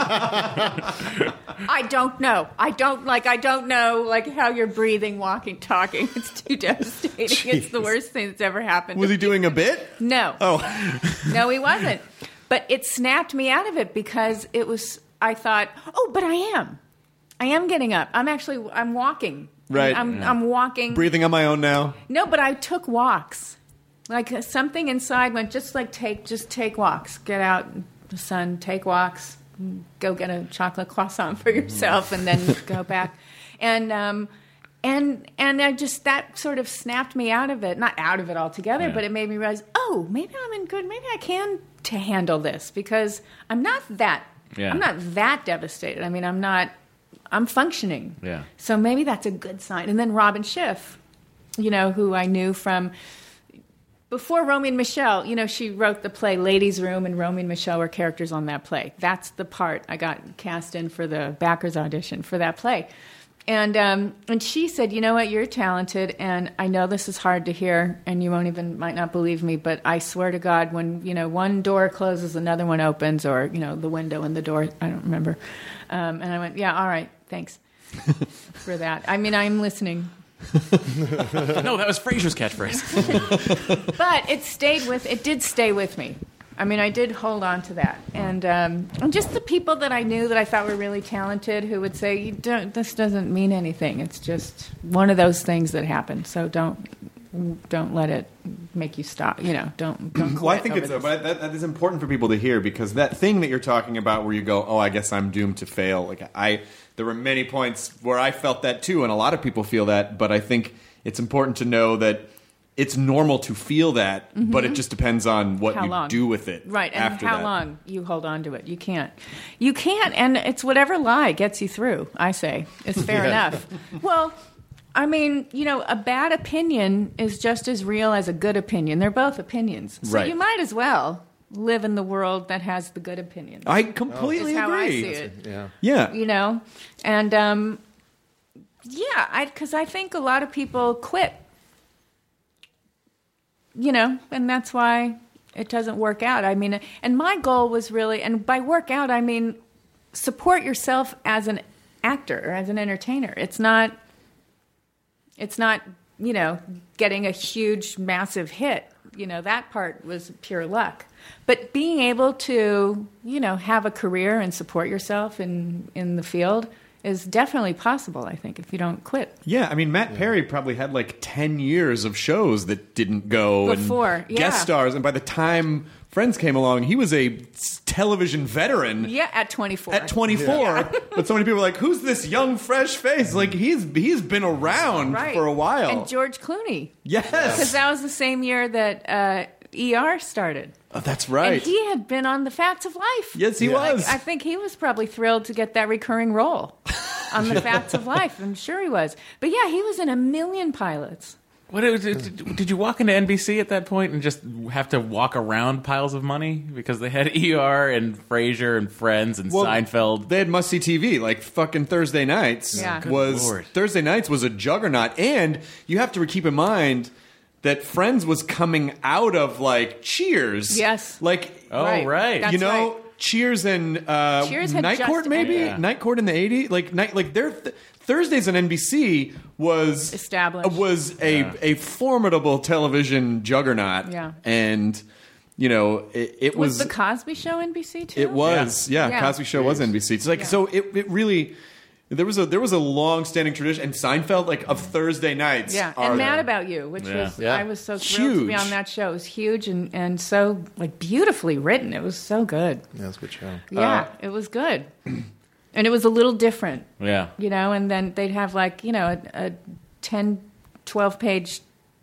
S7: I don't know. I don't, like, I don't know, like, how you're breathing, walking, talking. It's too devastating.
S6: Jeez.
S7: It's the worst thing that's ever happened.
S6: Was
S7: to
S6: he doing a bit?
S7: No.
S6: Oh.
S7: No, he wasn't. But it snapped me out of it because it was, I thought, oh, but I am. I am getting up. I'm actually, I'm walking.
S6: Right.
S7: I'm, I'm walking.
S6: Breathing on my own now.
S7: No, but I took walks. Like uh, something inside went, just like take, just take walks. Get out in the sun, take walks, go get a chocolate croissant for yourself, and then go back. And um, and and I just, that sort of snapped me out of it. Not out of it altogether,
S9: Yeah.
S7: but it made me realize, oh, maybe I'm in good. Maybe I can to handle this because I'm not that.
S9: Yeah.
S7: I'm not that devastated. I mean, I'm not. I'm functioning.
S9: Yeah.
S7: So maybe that's a good sign. And then Robin Schiff, you know, who I knew from before Romy and Michelle, you know, she wrote the play Ladies' Room, and Romy and Michelle were characters on that play. That's the part I got cast in for the backers audition for that play. And um, and she said, you know what, you're talented, and I know this is hard to hear, and you won't even, might not believe me, but I swear to God, when, you know, one door closes, another one opens, or, you know, the window and the door, I don't remember. Um, and I went, yeah, all right, thanks for that. I mean, I'm listening.
S9: No, that was Frasier's catchphrase.
S7: But it stayed with, it did stay with me. I mean, I did hold on to that. And, um, and just the people that I knew that I thought were really talented who would say, you don't, this doesn't mean anything. It's just one of those things that happen. So don't don't let it make you stop. You know, don't, don't quit
S6: Well, I think
S7: over
S6: it's
S7: this.
S6: but that, that is important for people to hear, because that thing that you're talking about where you go, oh, I guess I'm doomed to fail. Like I, there were many points where I felt that too, and a lot of people feel that. But I think it's important to know that it's normal to feel that, but it just depends on what
S7: How
S6: you
S7: long.
S6: do with it.
S7: Right, and
S6: after
S7: how
S6: that.
S7: long you hold on to it. You can't. You can't, and it's whatever lie gets you through, I say. It's fair
S8: Yeah.
S7: enough. Well, I mean, you know, a bad opinion is just as real as a good opinion. They're both opinions. So
S6: Right.
S7: you might as well live in the world that has the good opinions.
S6: I completely
S7: is how I
S6: agree.
S7: see it.
S8: Yeah.
S6: Yeah.
S7: You know? And, um, yeah, I because I think a lot of people quit. You know, and that's why it doesn't work out. I mean, and my goal was really, and by work out, I mean support yourself as an actor or as an entertainer. It's not, it's not, you know, getting a huge, massive hit. You know, that part was pure luck. But being able to, you know, have a career and support yourself in, in the field is definitely possible, I think, if you don't quit.
S6: Yeah, I mean, Matt Perry probably had like ten years of shows that didn't go
S7: Before,
S6: and
S7: yeah.
S6: guest stars, and by the time Friends came along, he was a television veteran.
S7: Yeah, at twenty-four.
S6: At twenty-four, but so many people are like, "Who's this young, fresh face?" Like he's he's been around
S7: Right.
S6: for a while.
S7: And George Clooney.
S6: Yes,
S7: Because that was the same year that uh, E R started.
S6: oh, that's right.
S7: And he had been on The Facts of Life.
S6: Yes, he
S7: Like,
S6: was.
S7: I think he was probably thrilled to get that recurring role on The Facts of Life. I'm sure he was. But yeah, he was in a million pilots.
S9: What did, did, did you walk into N B C at that point and just have to walk around piles of money because they had E R and Frasier and Friends and
S6: Well,
S9: Seinfeld?
S6: They had must see T V like fucking Thursday nights.
S7: Yeah. Good
S6: was
S9: Lord.
S6: Thursday nights was a juggernaut, and you have to keep in mind that Friends was coming out of like Cheers.
S7: Yes.
S6: like
S9: Oh,
S7: Right.
S9: right.
S7: That's
S6: you know.
S7: right.
S6: Cheers and uh,
S7: Cheers had
S6: Night
S7: just
S6: Court, maybe
S7: ended.
S9: Yeah.
S6: Night Court in the eighties, like night, like their th- Thursdays on N B C was
S7: Established.
S6: was a a formidable television juggernaut.
S7: Yeah.
S6: and you know it, it
S7: Was,
S6: was
S7: The Cosby Show N B C too?
S6: it was, yeah.
S7: Yeah.
S6: Cosby Show was N B C. It's like
S7: Yeah.
S6: so. It, it really there was a there was a long standing tradition, and Seinfeld like of Thursday nights.
S7: Yeah,
S6: are
S7: and Mad About You, which
S9: Yeah.
S7: was
S8: Yeah.
S7: I was so thrilled to be
S6: Huge.
S7: on that show. It was huge and, and so like beautifully written. It was so good.
S8: Yeah, that's a good show.
S7: Yeah,
S6: Uh,
S7: it was good, and it was a little different.
S9: Yeah.
S7: You know, and then they'd have like you know a, a ten, twelve page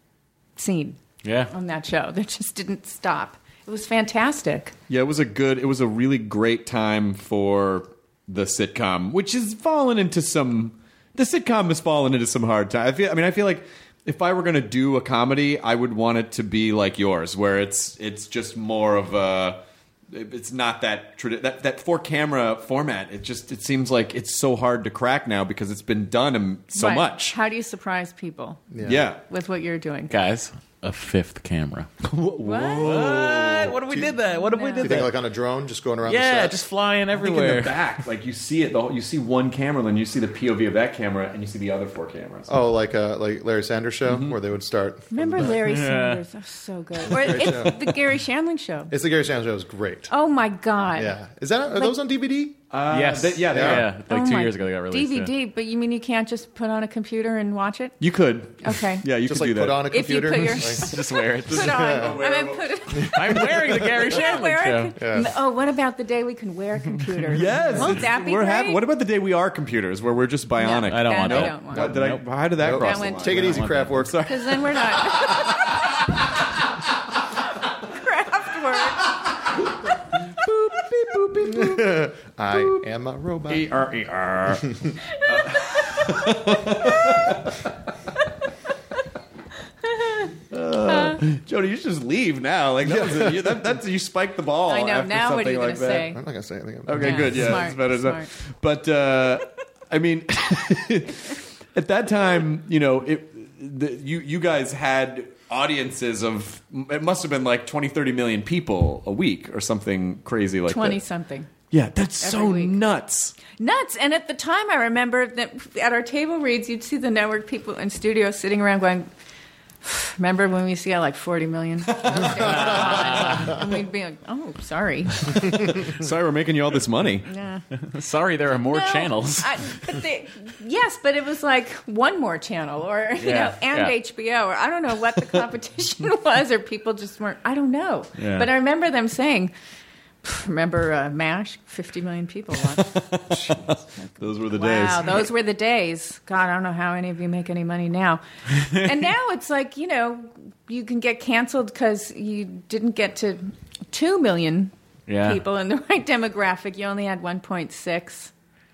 S7: scene
S9: Yeah.
S7: on that show that just didn't stop. It was fantastic.
S6: Yeah, it was a good. It was a really great time for the sitcom, which has fallen into some. The sitcom has fallen into some hard time. I feel. I mean, I feel like if I were going to do a comedy, I would want it to be like yours, where it's it's just more of a. It's not that tradi- that that four camera format. It just it seems like it's so hard to crack now because it's been done in so
S7: Right.
S6: much.
S7: How do you surprise people
S6: Yeah.
S7: with what you're doing?
S9: Guys, a fifth camera.
S7: What?
S9: What? What if we did that? What if we
S8: Do you
S9: did
S8: think
S9: that?
S8: like on a drone, just going around the
S9: Yeah,
S8: set?
S9: just flying
S6: I think in
S9: everywhere.
S6: the back, like you see it, the whole, you see one camera, then you see the P O V of that camera, and you see the other four cameras.
S8: Oh, like uh, like Larry Sanders Show, where they would start. from
S7: Remember
S8: the back.
S7: Larry Sanders? That was so good. Or it's the Gary Shandling show.
S8: It's the Gary Sanders Show. Is great.
S7: Oh my God.
S8: Yeah, is that are those on D V D?
S6: Uh,
S9: yes.
S6: they- yeah, they
S8: Yeah.
S6: are.
S9: Yeah, like
S7: Oh
S9: two
S7: my-
S9: years ago they got released.
S7: D V
S9: yeah.
S7: D, but you mean you can't just put on a computer and watch it?
S6: You could.
S7: Okay.
S6: Yeah, you
S8: Just
S6: could
S8: like
S6: do that.
S8: put on a
S7: If you
S8: computer.
S7: put your-
S8: Like-
S9: Just wear it.
S7: Put on. I mean, put it.
S9: I'm wearing the Gary
S7: Yeah,
S9: Shandling
S7: wear
S9: show.
S7: a,
S8: Yeah.
S7: Oh, what about the day we can wear a computer?
S6: Yes,
S7: Won't
S6: it's-
S7: that be
S6: we're
S7: great?
S6: happy. What about the day we are computers, where we're just bionic?
S9: I don't
S7: Yeah,
S9: want
S7: I
S9: that.
S7: don't want
S6: What,
S7: it.
S6: did I,
S9: Nope.
S6: how did that
S8: Nope.
S6: cross
S7: That
S6: the
S7: went-
S6: line?
S8: Take it easy,
S9: want that.
S8: Kraftwerk. Sorry.
S7: Because then we're not. Kraftwerk.
S8: I am a robot.
S6: E R E R. Uh, Jody, you should just leave now. Like that was a, you, that, that's you spiked the ball.
S7: I know.
S6: After
S7: Now what are
S6: something
S7: you going
S6: like
S7: to
S6: that.
S7: say?
S8: I'm not gonna say anything.
S6: Okay,
S7: Yeah,
S6: good. Yeah,
S7: smart,
S6: it's better.
S7: smart.
S6: But uh, I mean, at that time, you know, it, the, you you guys had audiences of it must have been like twenty, thirty million people a week or something crazy like
S7: Twenty
S6: that.
S7: something.
S6: Yeah, that's
S7: Every
S6: so
S7: week.
S6: nuts.
S7: Nuts. And at the time, I remember that at our table reads, you'd see the network people in studio sitting around going, remember when we used to get like forty million? And we'd be like, oh, sorry.
S6: Sorry, we're making you all this money.
S7: Yeah.
S9: Sorry, there are more
S7: No,
S9: channels.
S7: I, but they, yes, but it was like one more channel or, you
S9: Yeah,
S7: know, and
S9: yeah.
S7: H B O, or I don't know what the competition was, or people just weren't, I don't know.
S9: Yeah.
S7: But I remember them saying, remember uh, MASH? fifty million people watched.
S6: Those were the
S7: Wow,
S6: days.
S7: those were the days. God, I don't know how any of you make any money now. And now it's like, you know, you can get canceled because you didn't get to two million
S9: Yeah.
S7: people in the right demographic. You only had one point six.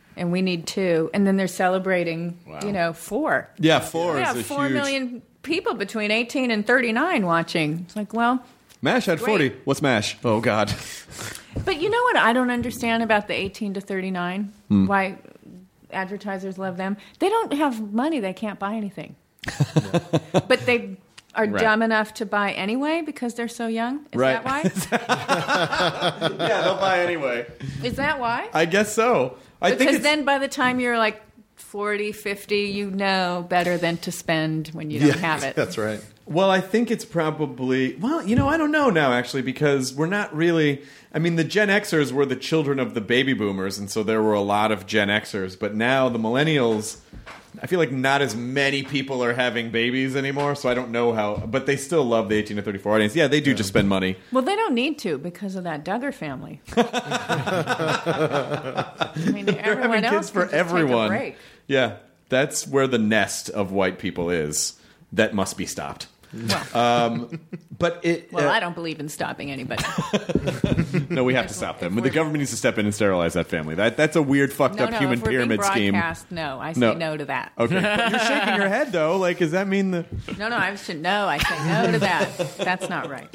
S7: and we need two. And then they're celebrating,
S6: Wow.
S7: you know, four.
S10: Yeah, four
S7: Yeah,
S10: is a
S7: four
S10: huge...
S7: million people between eighteen and thirty-nine watching. It's like, well,
S10: MASH had
S7: Great.
S10: forty. What's MASH? Oh, God.
S7: but you know what I don't understand about the eighteen to thirty-nine?
S10: Hmm.
S7: Why advertisers love them? They don't have money. They can't buy anything. But they are
S6: Right.
S7: dumb enough to buy anyway because they're so young? Is
S10: Right.
S7: that why?
S10: Yeah, they'll buy anyway.
S7: Is that why?
S10: I guess so. I think
S7: Because
S10: it's...
S7: then by the time you're like forty, fifty, you know better than to spend when you don't
S10: Yeah,
S7: have it.
S8: That's right.
S10: Well, I think it's probably... Well, you know, I don't know now, actually, because we're not really... I mean, the Gen Xers were the children of the baby boomers, and so there were a lot of Gen Xers. But now the millennials... I feel like not as many people are having babies anymore, so I don't know how... But they still love the eighteen to thirty-four audience. Yeah, they do just spend money.
S7: Well, they don't need to because of that Duggar family. I mean,
S10: They're
S7: everyone
S10: having
S7: else
S10: kids for
S7: can just
S10: everyone.
S7: Take a break.
S10: Yeah, that's where the nest of white people is. That must be stopped.
S7: Well,
S10: Um, but it...
S7: well
S10: uh,
S7: I don't believe in stopping anybody.
S10: No, we have to stop them.
S7: if
S10: The
S7: we're-
S10: government needs to step in and sterilize that family. That That's a weird, fucked
S7: No,
S10: up
S7: no,
S10: human
S7: if we're being
S10: pyramid scheme.
S7: broadcast, no, I say
S10: No.
S7: no, to that.
S10: Okay. But you're shaking your head, though. Like, does that mean the...
S7: No, no, I should no. I say no to that. That's not right.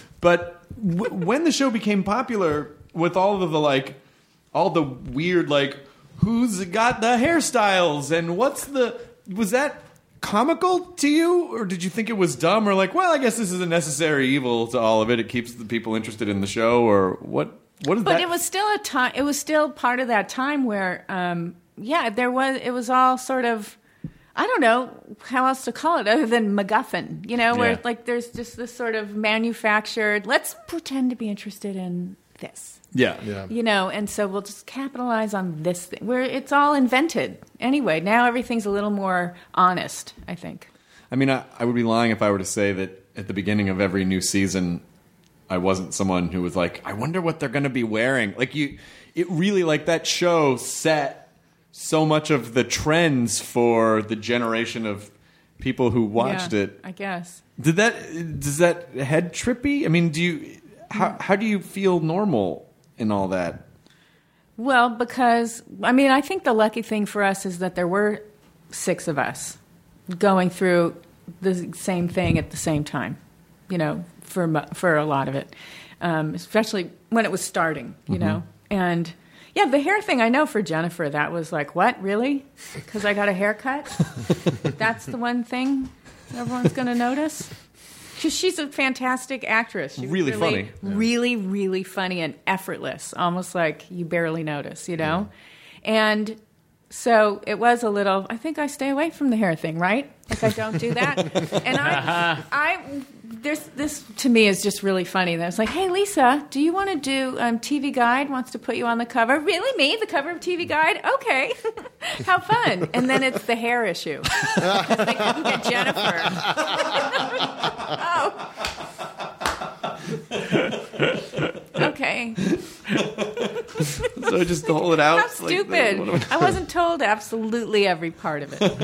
S10: But w- when the show became popular, with all of the, like, all the weird, like, who's got the hairstyles and what's the... Was that comical to you? Or did you think it was dumb? Or like, well, I guess this is a necessary evil to all of it. It keeps the people interested in the show? Or what? What is
S7: But
S10: that?
S7: it was still a time. It was still part of that time where, um, yeah, there was. It was all sort of. I don't know how else to call it other than MacGuffin. You know, where
S10: Yeah.
S7: like there's just this sort of manufactured. Let's pretend to be interested in this.
S10: Yeah.
S8: Yeah.
S7: You know, and so we'll just capitalize on this thing where it's all invented anyway. Now everything's a little more honest, I think.
S10: I mean, I, I would be lying if I were to say that at the beginning of every new season, I wasn't someone who was like, I wonder what they're going to be wearing. Like you, it really like that show set so much of the trends for the generation of people who watched
S7: Yeah,
S10: it.
S7: I guess.
S10: Did that? Does that head trippy? I mean, do you? How how do you feel normal in all that?
S7: Well, because, I mean, I think the lucky thing for us is that there were six of us going through the same thing at the same time, you know, for mo- for a lot of it, um, especially when it was starting, you
S10: Mm-hmm.
S7: know. And, yeah, the hair thing, I know for Jennifer, that was like, what, really? Because I got a haircut? That's the one thing everyone's going to notice? Because she's a fantastic actress. She was
S10: Really funny.
S7: Really, really funny and effortless, almost like you barely notice, you know? And so it was a little, I think I stay away from the hair thing, right? Like I don't do that. And I, I, there's this to me is just really funny. That was like, hey, Lisa, do you want to do um, T V Guide wants to put you on the cover? Really, me? The cover of T V Guide? Okay. How fun. And then it's the hair issue. They couldn't get Jennifer. Oh. Okay.
S10: So just to hold it out.
S7: How
S10: it's like,
S7: stupid.
S10: what am I-
S7: I wasn't told absolutely every part of it.
S10: But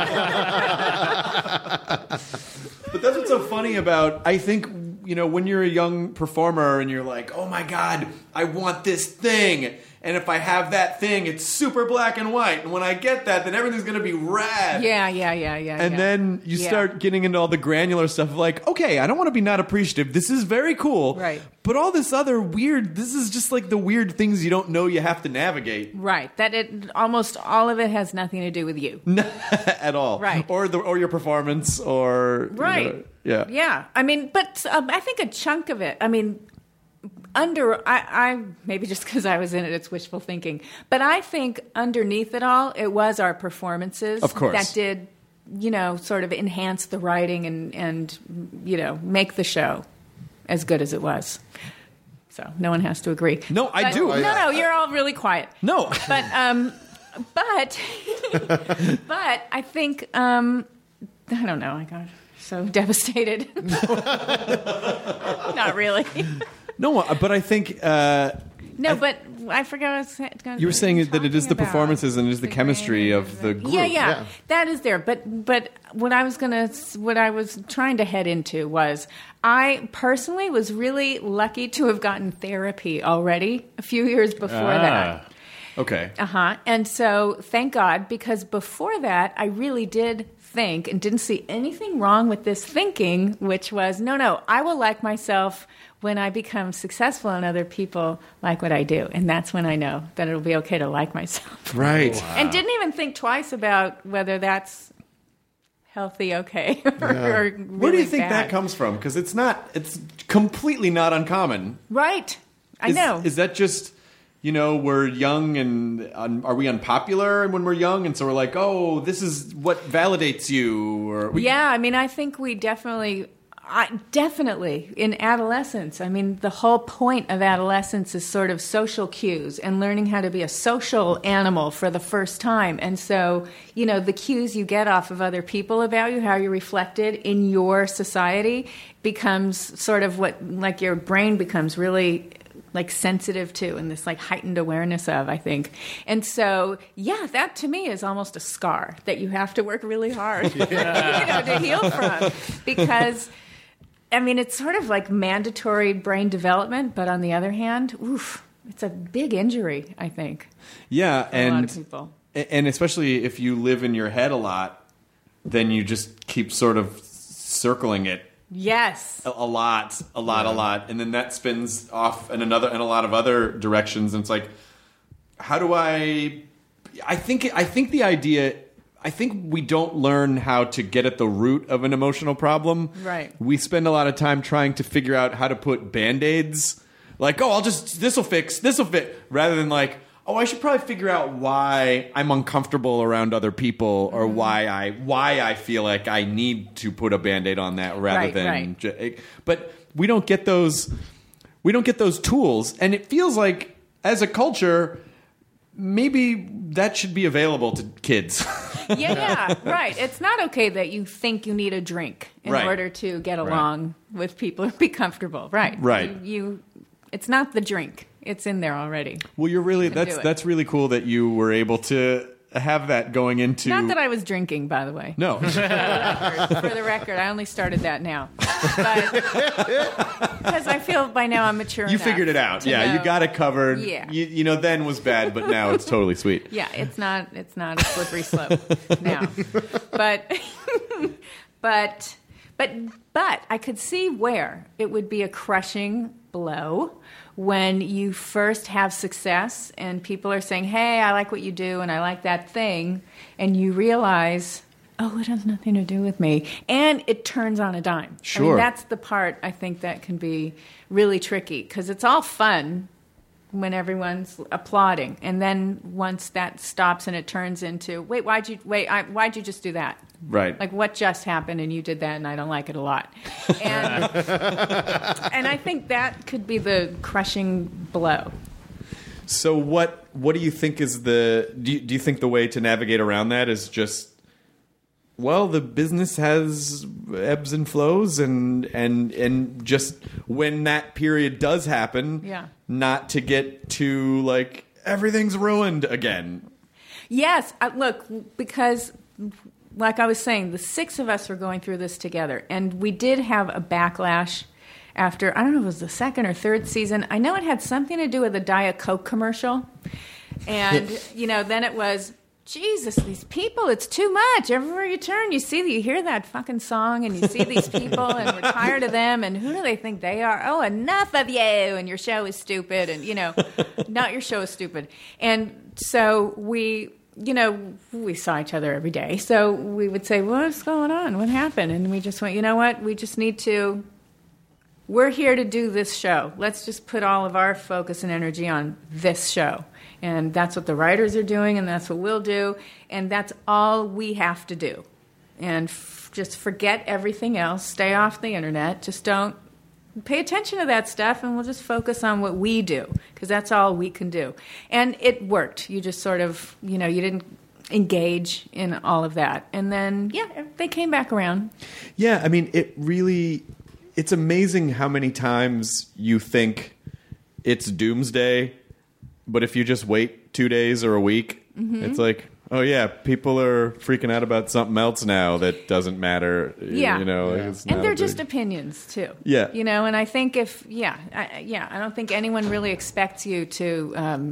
S10: that's what's so funny about, I think, you know, when you're a young performer and you're like, oh my God, I want this thing. And if I have that thing, it's super black and white. And when I get that, then everything's going to be rad.
S7: Yeah, yeah, yeah, yeah.
S10: And
S7: yeah.
S10: then you
S7: Yeah.
S10: start getting into all the granular stuff of like, okay, I don't want to be not appreciative. This is very cool.
S7: Right.
S10: But all this other weird, this is just like the weird things you don't know you have to navigate
S7: Right. That it almost all of it has nothing to do with you.
S10: at all.
S7: Right.
S10: Or the or your performance or you
S7: Right.
S10: know, yeah.
S7: Yeah. I mean, but um, I think a chunk of it, I mean, under, I, I maybe just because I was in it, it's wishful thinking. But I think underneath it all, it was our performances
S10: Of course.
S7: that did, you know, sort of enhance the writing and, and, you know, make the show as good as it was. So no one has to agree.
S10: No, I
S7: But-
S10: do.
S7: No, no, you're all really quiet.
S10: No.
S7: But, um, but, but I think, um, I don't know. I got so devastated. Not really.
S10: No, but I think uh,
S7: No, but I forgot what I was going
S10: you were saying that it is the performances and it is the chemistry of the group.
S7: Yeah, yeah,
S8: Yeah.
S7: that is there. But but what I was gonna, what I was trying to head into was, I personally was really lucky to have gotten therapy already a few years before
S6: Ah.
S7: that.
S10: Okay.
S7: Uh-huh. And so thank God, because before that, I really did think and didn't see anything wrong with this thinking, which was, no, no, I will like myself when I become successful and other people like what I do. And that's when I know that it'll be okay to like myself.
S10: Right.
S6: Wow.
S7: And didn't even think twice about whether that's healthy, okay, or, or really
S10: Where do you think
S7: bad.
S10: that comes from? Because it's not, it's completely not uncommon.
S7: Right. I
S10: Is,
S7: know.
S10: Is that just, you know, we're young and un, are we unpopular when we're young? And so we're like, oh, this is what validates you. Or we,
S7: Yeah, I mean, I think we definitely, I, definitely in adolescence. I mean, the whole point of adolescence is sort of social cues and learning how to be a social animal for the first time. And so, you know, the cues you get off of other people about you, how you're reflected in your society, becomes sort of what, like your brain becomes really like sensitive to and this like heightened awareness of, I think. And so, yeah, that to me is almost a scar that you have to work really hard you know, to heal from. Because, I mean, it's sort of like mandatory brain development, but on the other hand, oof, it's a big injury, I think.
S10: Yeah,
S7: for
S10: and
S7: a lot of people.
S10: And especially if you live in your head a lot, then you just keep sort of circling it.
S7: Yes.
S10: A, a lot, a lot, yeah. a lot. And then that spins off in another in a lot of other directions. And it's like, how do I I think I think the idea I think we don't learn how to get at the root of an emotional problem.
S7: Right.
S10: We spend a lot of time trying to figure out how to put Band-Aids. Like, oh, I'll just this'll fix, this'll fit, rather than like, oh, I should probably figure out why I'm uncomfortable around other people, or mm-hmm. why I why I feel like I need to put a Band-Aid on that rather
S7: right,
S10: than.
S7: Right.
S10: Ju- but we don't get those. We don't get those tools, and it feels like as a culture, maybe that should be available to kids.
S7: yeah, yeah, right. It's not okay that you think you need a drink in
S10: right.
S7: order to get along right. with people and be comfortable. Right.
S10: Right.
S7: You, you. It's not the drink. It's in there already.
S10: Well, you're really
S7: you
S10: that's that's really cool that you were able to have that going into.
S7: Not that I was drinking, by the way.
S10: No.
S7: For the record, for the record I only started that now, but because I feel by now I'm mature.
S10: You
S7: enough
S10: figured it out. Yeah,
S7: know.
S10: You got it covered.
S7: Yeah.
S10: You, you know, then was bad, but now it's totally sweet.
S7: Yeah, it's not. It's not a slippery slope now, but but but but I could see where it would be a crushing blow when you first have success and people are saying, hey, I like what you do and I like that thing, and you realize, oh, it has nothing to do with me, and it turns on a dime.
S10: Sure.
S7: I mean, that's the part I think that can be really tricky, because it's all fun when everyone's applauding, and then once that stops and it turns into, wait, why'd you wait? I, why'd you just do that?
S10: Right.
S7: Like, what just happened and you did that and I don't like it a lot. And, and I think that could be the crushing blow.
S10: So what what do you think is the do you, do you think the way to navigate around that is just, well, the business has ebbs and flows, and and and just when that period does happen,
S7: yeah.
S10: not to get to like everything's ruined again.
S7: Yes, I, look, because like I was saying, the six of us were going through this together, and we did have a backlash after, I don't know if it was the second or third season. I know it had something to do with a Diet Coke commercial. And, you know, then it was, Jesus, these people, it's too much. Everywhere you turn, you see, you hear that fucking song, and you see these people, and we're tired of them, and who do they think they are? Oh, enough of you, and your show is stupid, and, you know, not your show is stupid. And so we... you know, we saw each other every day. So we would say, what's going on? What happened? And we just went, you know what? We just need to, we're here to do this show. Let's just put all of our focus and energy on this show. And that's what the writers are doing, and that's what we'll do. And that's all we have to do. And f- just forget everything else. Stay off the internet. Just don't pay attention to that stuff, and we'll just focus on what we do, because that's all we can do. And it worked. You just sort of, you know, you didn't engage in all of that. And then, yeah, they came back around.
S10: Yeah, I mean, it really, it's amazing how many times you think it's doomsday, but if you just wait two days or a week, mm-hmm. it's like, oh, yeah, people are freaking out about something else now that doesn't matter.
S7: Yeah.
S10: You know,
S7: yeah.
S10: it's not
S7: and they're
S10: a
S7: just
S10: big...
S7: opinions, too.
S10: Yeah.
S7: You know, and I think if, yeah, I, yeah, I don't think anyone really expects you to um,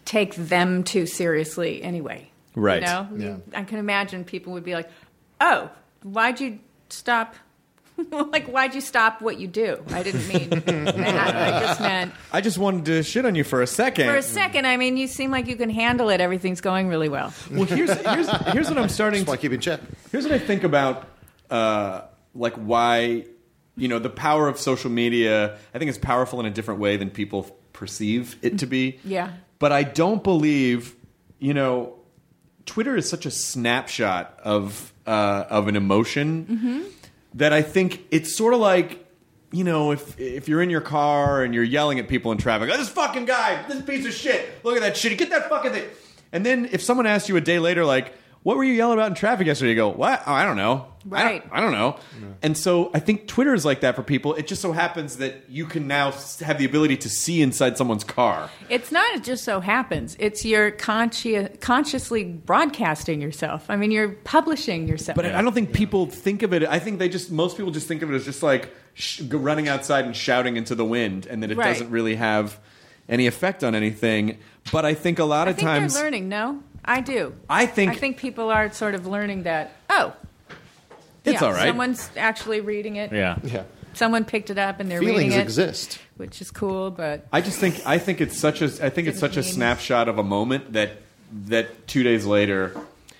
S7: take them too seriously anyway.
S10: Right.
S7: You know?
S8: Yeah.
S7: I can imagine people would be like, oh, why'd you stop? Like, why'd you stop what you do? I didn't mean that. I just meant...
S10: I just wanted to shit on you for a second.
S7: For a second, I mean, you seem like you can handle it. Everything's going really well.
S10: Well, here's here's here's what I'm starting.
S8: Just want
S10: to,
S8: to keep in check.
S10: Here's what I think about, uh, like why, you know, the power of social media. I think it's powerful in a different way than people perceive it to be.
S7: Yeah.
S10: But I don't believe, you know, Twitter is such a snapshot of uh, of an emotion. Mm-hmm. That I think it's sort of like, you know, if if you're in your car and you're yelling at people in traffic, oh, this fucking guy, this piece of shit, look at that shit, get that fucking thing. And then if someone asks you a day later, like, what were you yelling about in traffic yesterday? You go, what? Oh, I don't know.
S7: Right.
S10: I don't, I don't know. Yeah. And so I think Twitter is like that for people. It just so happens that you can now have the ability to see inside someone's car.
S7: It's not it just so happens. It's you're consci- consciously broadcasting yourself. I mean, you're publishing yourself.
S10: But I don't think people think of it. I think they just, most people just think of it as just like sh- running outside and shouting into the wind, and that it
S7: Right.
S10: doesn't really have any effect on anything. But I think a lot
S7: I
S10: of
S7: think
S10: times...
S7: they're learning, no? I do.
S10: I think...
S7: I think people are sort of learning that, oh,
S10: It's
S7: yeah,
S10: all right.
S7: someone's actually reading it.
S9: Yeah.
S8: Yeah.
S7: Someone picked it up and they're
S8: Feelings
S7: reading it.
S8: exist.
S7: Which is cool, but...
S10: I just think I think it's such a I think it's
S7: Doesn't
S10: such a
S7: mean-
S10: snapshot of a moment that that two days later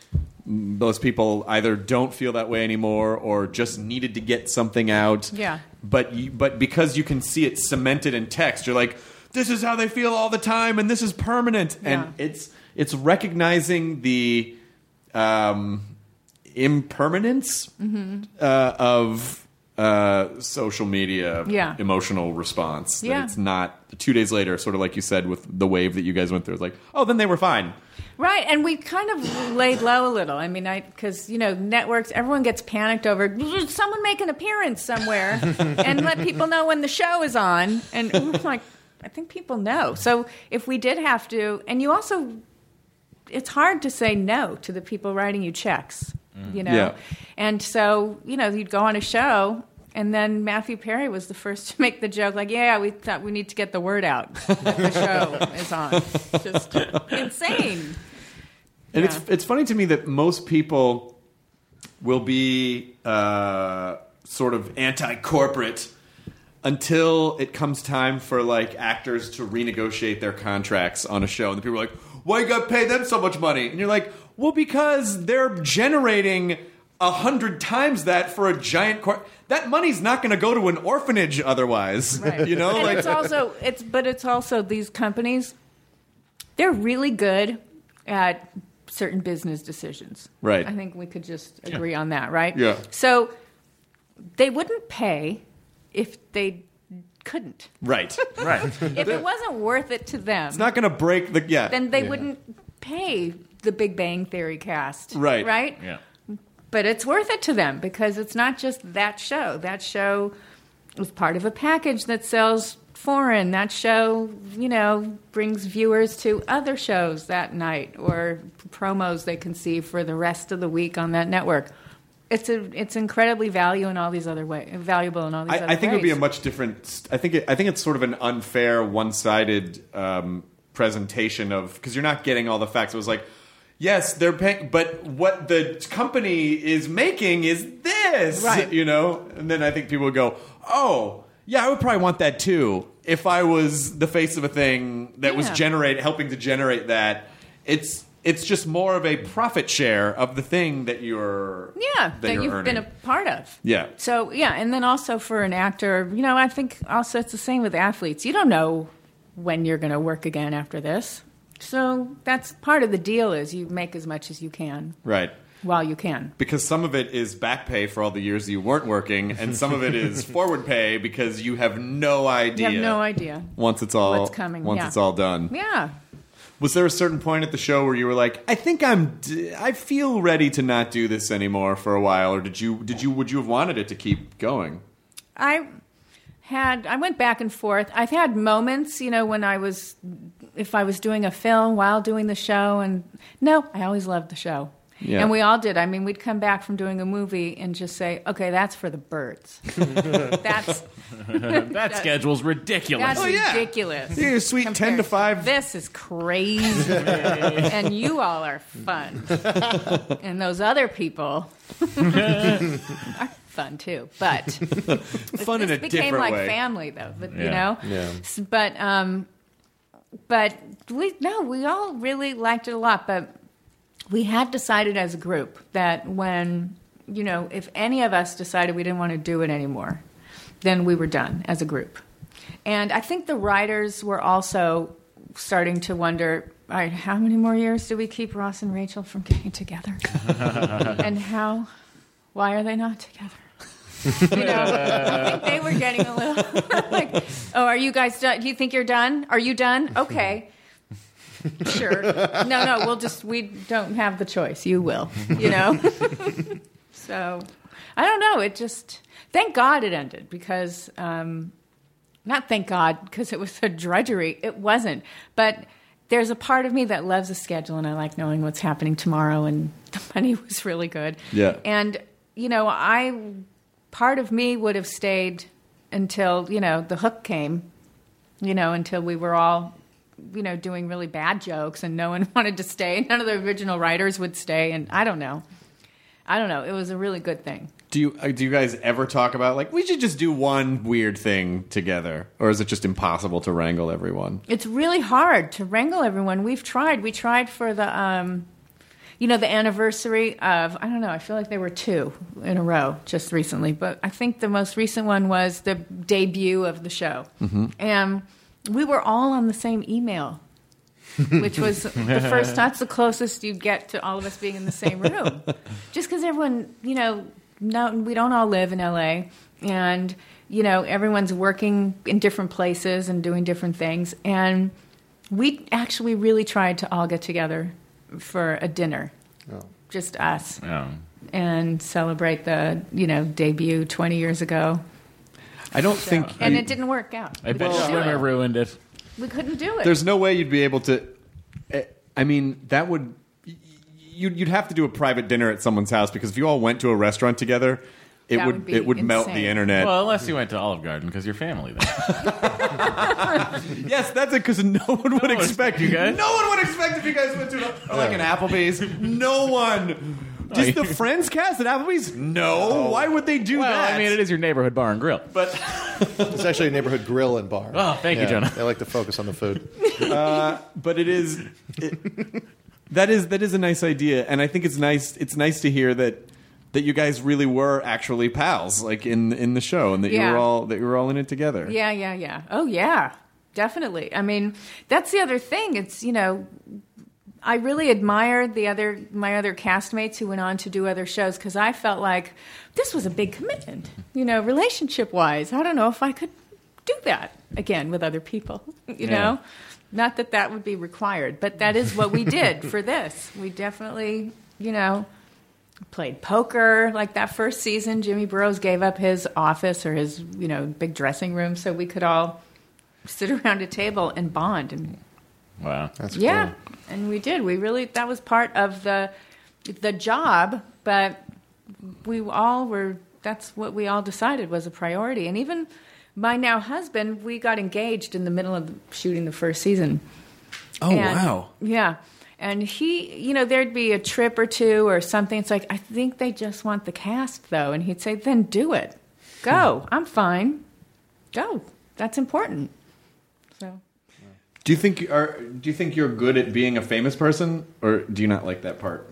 S10: mm, those people either don't feel that way anymore or just needed to get something out.
S7: Yeah.
S10: But you, but because you can see it cemented in text, you're like, this is how they feel all the time, and this is permanent.
S7: Yeah.
S10: And it's it's recognizing the um, impermanence
S7: Mm-hmm.
S10: uh, of. Uh, social media
S7: Yeah.
S10: emotional response. That
S7: Yeah.
S10: it's not two days later, sort of like you said with the wave that you guys went through. It's like, oh, then they were fine.
S7: Right, and we kind of laid low a little. I mean, I because, you know, networks, everyone gets panicked over, someone make an appearance somewhere and let people know when the show is on. And we're like, I think people know. So if we did have to, and you also, it's hard to say no to the people writing you checks, you know?
S10: Yeah.
S7: And so, you know, you'd go on a show, and then Matthew Perry was the first to make the joke, like, yeah, we thought we need to get the word out that the show is on. Just insane.
S10: And
S7: Yeah.
S10: it's it's funny to me that most people will be uh, sort of anti-corporate until it comes time for like actors to renegotiate their contracts on a show, and the people are like, "Why you got to pay them so much money?" And you're like, "Well, because they're generating a hundred times that for a giant corp. That money's not going to go to an orphanage otherwise."
S7: Right.
S10: You know,
S7: and
S10: like
S7: it's also it's but it's also these companies, they're really good at certain business decisions.
S10: Right.
S7: I think we could just agree on that, right?
S10: Yeah.
S7: So they wouldn't pay if they couldn't.
S10: right.
S9: Right.
S7: If it wasn't worth it to them,
S10: It's not going to break the yeah.
S7: then they wouldn't pay the Big Bang Theory cast.
S10: Right.
S7: Right?
S9: Yeah.
S7: But it's worth it to them because it's not just that show. That show is part of a package that sells foreign. That show, you know, brings viewers to other shows that night or promos they can see for the rest of the week on that network. It's a, it's incredibly value in all these other way, valuable in all these
S10: I,
S7: other
S10: I think
S7: ways.
S10: it would be a much different. I think it, I think it's sort of an unfair, one-sided um, presentation of because you're not getting all the facts. It was like, yes, they're paying, but what the company is making is this,
S7: Right.
S10: you know. And then I think people would go, oh, yeah, I would probably want that too if I was the face of a thing that was
S7: Yeah.
S10: generate helping to generate that. It's it's just more of a profit share of the thing that you're
S7: Yeah,
S10: that,
S7: that
S10: you're
S7: you've
S10: earning.
S7: been a part of.
S10: Yeah.
S7: So, yeah, and then also for an actor, you know, I think also it's the same with athletes. You don't know when you're going to work again after this. So that's part of the deal is you make as much as you can
S10: Right.
S7: while you can.
S10: Because some of it is back pay for all the years you weren't working, and some of it is forward pay because you have no idea.
S7: You have no idea.
S10: Once it's all
S7: what's coming,
S10: Once
S7: yeah.
S10: it's all done.
S7: Yeah.
S10: Was there a certain point at the show where you were like, I think I'm, d- I feel ready to not do this anymore for a while, or did you, did you, would you have wanted it to keep going?
S7: I had, I went back and forth. I've had moments, you know, when I was, if I was doing a film while doing the show, and no, I always loved the show.
S10: Yeah.
S7: And we all did. I mean, we'd come back from doing a movie and just say, okay, that's for the birds. that's
S9: That schedule's ridiculous.
S7: That's
S10: Oh, yeah.
S7: ridiculous.
S10: You're sweet ten to
S7: Compared
S10: five.
S7: This is crazy. And you all are fun. And those other people are fun too. But
S10: Fun in
S7: this
S10: a
S7: became
S10: different
S7: like
S10: way.
S7: family though. But you
S9: Yeah.
S7: know?
S8: Yeah.
S7: S- But um but we no, we all really liked it a lot, but we had decided as a group that when, you know, if any of us decided we didn't want to do it anymore, then we were done as a group. And I think the writers were also starting to wonder, all right, how many more years do we keep Ross and Rachel from getting together? And how, why are they not together? You know, I think they were getting a little like, oh, are you guys done? Do you think you're done? Are you done? Okay. Sure. No, no, we'll just, we don't have the choice. You will, you know? So, I don't know. It just, thank God it ended because, um, not thank God because it was a drudgery. It wasn't. But there's a part of me that loves a schedule and I like knowing what's happening tomorrow, and the money was really good.
S10: Yeah.
S7: And, you know, I, part of me would have stayed until, you know, the hook came, you know, until we were all, you know, doing really bad jokes and no one wanted to stay. None of the original writers would stay. And I don't know. I don't know. It was a really good thing.
S10: Do you uh, do you guys ever talk about like we should just do one weird thing together, or is it just impossible to wrangle everyone?
S7: It's really hard to wrangle everyone. We've tried. We tried for the, um, you know, the anniversary of, I don't know, I feel like there were two in a row just recently. But I think the most recent one was the debut of the show. Mm-hmm. And we were all on the same email, which was the first, that's the closest you get to all of us being in the same room. Just because everyone, you know, no, we don't all live in L A, and, you know, everyone's working in different places and doing different things. And we actually really tried to all get together for a dinner,
S8: Oh.
S7: just us,
S9: Oh.
S7: and celebrate the, you know, debut twenty years ago.
S10: I don't
S7: So-
S10: think
S7: and
S10: you-
S7: it didn't work out.
S9: I bet
S7: We couldn't do
S9: Schwimmer
S7: it.
S9: ruined it.
S7: We couldn't do it.
S10: there's no way you'd be able to. eh, I mean, that would y- you'd you'd have to do a private dinner at someone's house, because if you all went to a restaurant together, it
S7: That
S10: would,
S7: would be
S10: it would melt
S7: insane.
S10: the internet.
S9: Well, unless you went to Olive Garden because you're family then.
S10: Yes, that's it. Because no one would
S9: one would
S10: expect
S9: expect you guys.
S10: No one would expect if you guys went to a, like an Applebee's. No one. Just the Friends cast at Applebee's? No. Why would they do
S9: Well,
S10: that?
S9: I mean, it is your neighborhood bar and grill.
S10: But
S8: It's actually a neighborhood grill and bar.
S9: Oh, thank you,
S8: Yeah,
S9: Jonah.
S8: They like to focus on the food.
S10: but it is it, that is that is a nice idea, and I think it's nice. It's nice to hear that that you guys really were actually pals, like in in the show, and that you
S7: Yeah.
S10: were all that you were all in it together.
S7: Yeah, yeah, yeah. Oh, yeah, definitely. I mean, that's the other thing. It's, you know, I really admired the other my other castmates who went on to do other shows, because I felt like this was a big commitment, you know, relationship wise. I don't know if I could do that again with other people, you know. Not that that would be required, but that is what we did for this. We definitely, you know, played poker. Like that first season, Jimmy Burrows gave up his office or his, you know, big dressing room so we could all sit around a table and bond. And
S9: Wow.
S8: That's
S7: yeah,
S8: cool.
S7: and we did. We really, that was part of the the job, but we all were, that's what we all decided was a priority. And even my now husband, we got engaged in the middle of shooting the first season.
S10: Oh
S7: And-
S10: wow.
S7: Yeah. And he, you know, there'd be a trip or two or something. It's like, I think they just want the cast, though. And he'd say, then do it. Go. I'm fine. Go. That's important. So.
S10: Do you think are do you think you're good at being a famous person, or do you not like that part?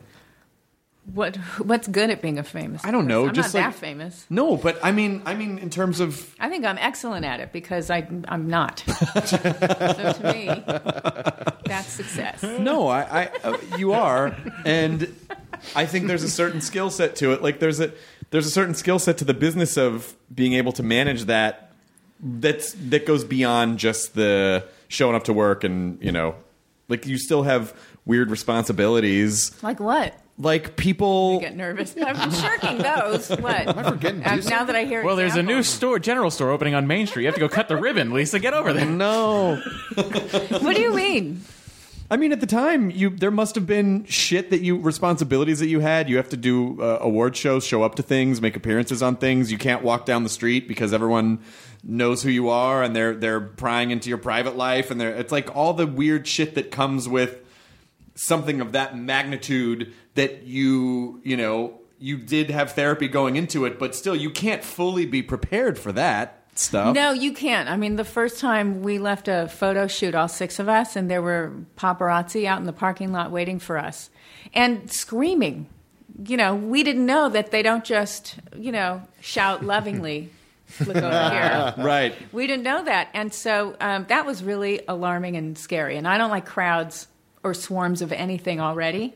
S7: What What's good at being a famous
S10: I don't know,
S7: person? I'm
S10: just
S7: not
S10: like-
S7: that famous.
S10: No, but I mean, I mean, in terms of
S7: I think I'm excellent at it because I, I'm not. So to me, that's success.
S10: no, I, I uh, you are, and I think there's a certain skill set to it. Like there's a there's a certain skill set to the business of being able to manage that. That's that goes beyond just the showing up to work, and you know, like you still have weird responsibilities.
S7: Like what?
S10: Like people
S7: Get nervous. I'm shirking those. What?
S8: Am I forgetting to do
S7: Uh, now that I hear
S9: Well, there's a new
S7: examples.
S9: store, general store opening on Main Street. You have to go cut the ribbon, Lisa. Get over there.
S10: No.
S7: What do you mean?
S10: I mean, at the time, you there must have been shit that you responsibilities that you had. You have to do uh, award shows, show up to things, make appearances on things. You can't walk down the street because everyone knows who you are, and they're they're prying into your private life, and they're it's like all the weird shit that comes with something of that magnitude that you you know you did have therapy going into it, but still you can't fully be prepared for that stuff.
S7: No, you can't. I mean, the first time we left a photo shoot, all six of us, and there were paparazzi out in the parking lot waiting for us and screaming. You know, we didn't know that they don't just, you know, shout lovingly, look over here.
S10: Right.
S7: We didn't know that. And so um, that was really alarming and scary. And I don't like crowds or swarms of anything already.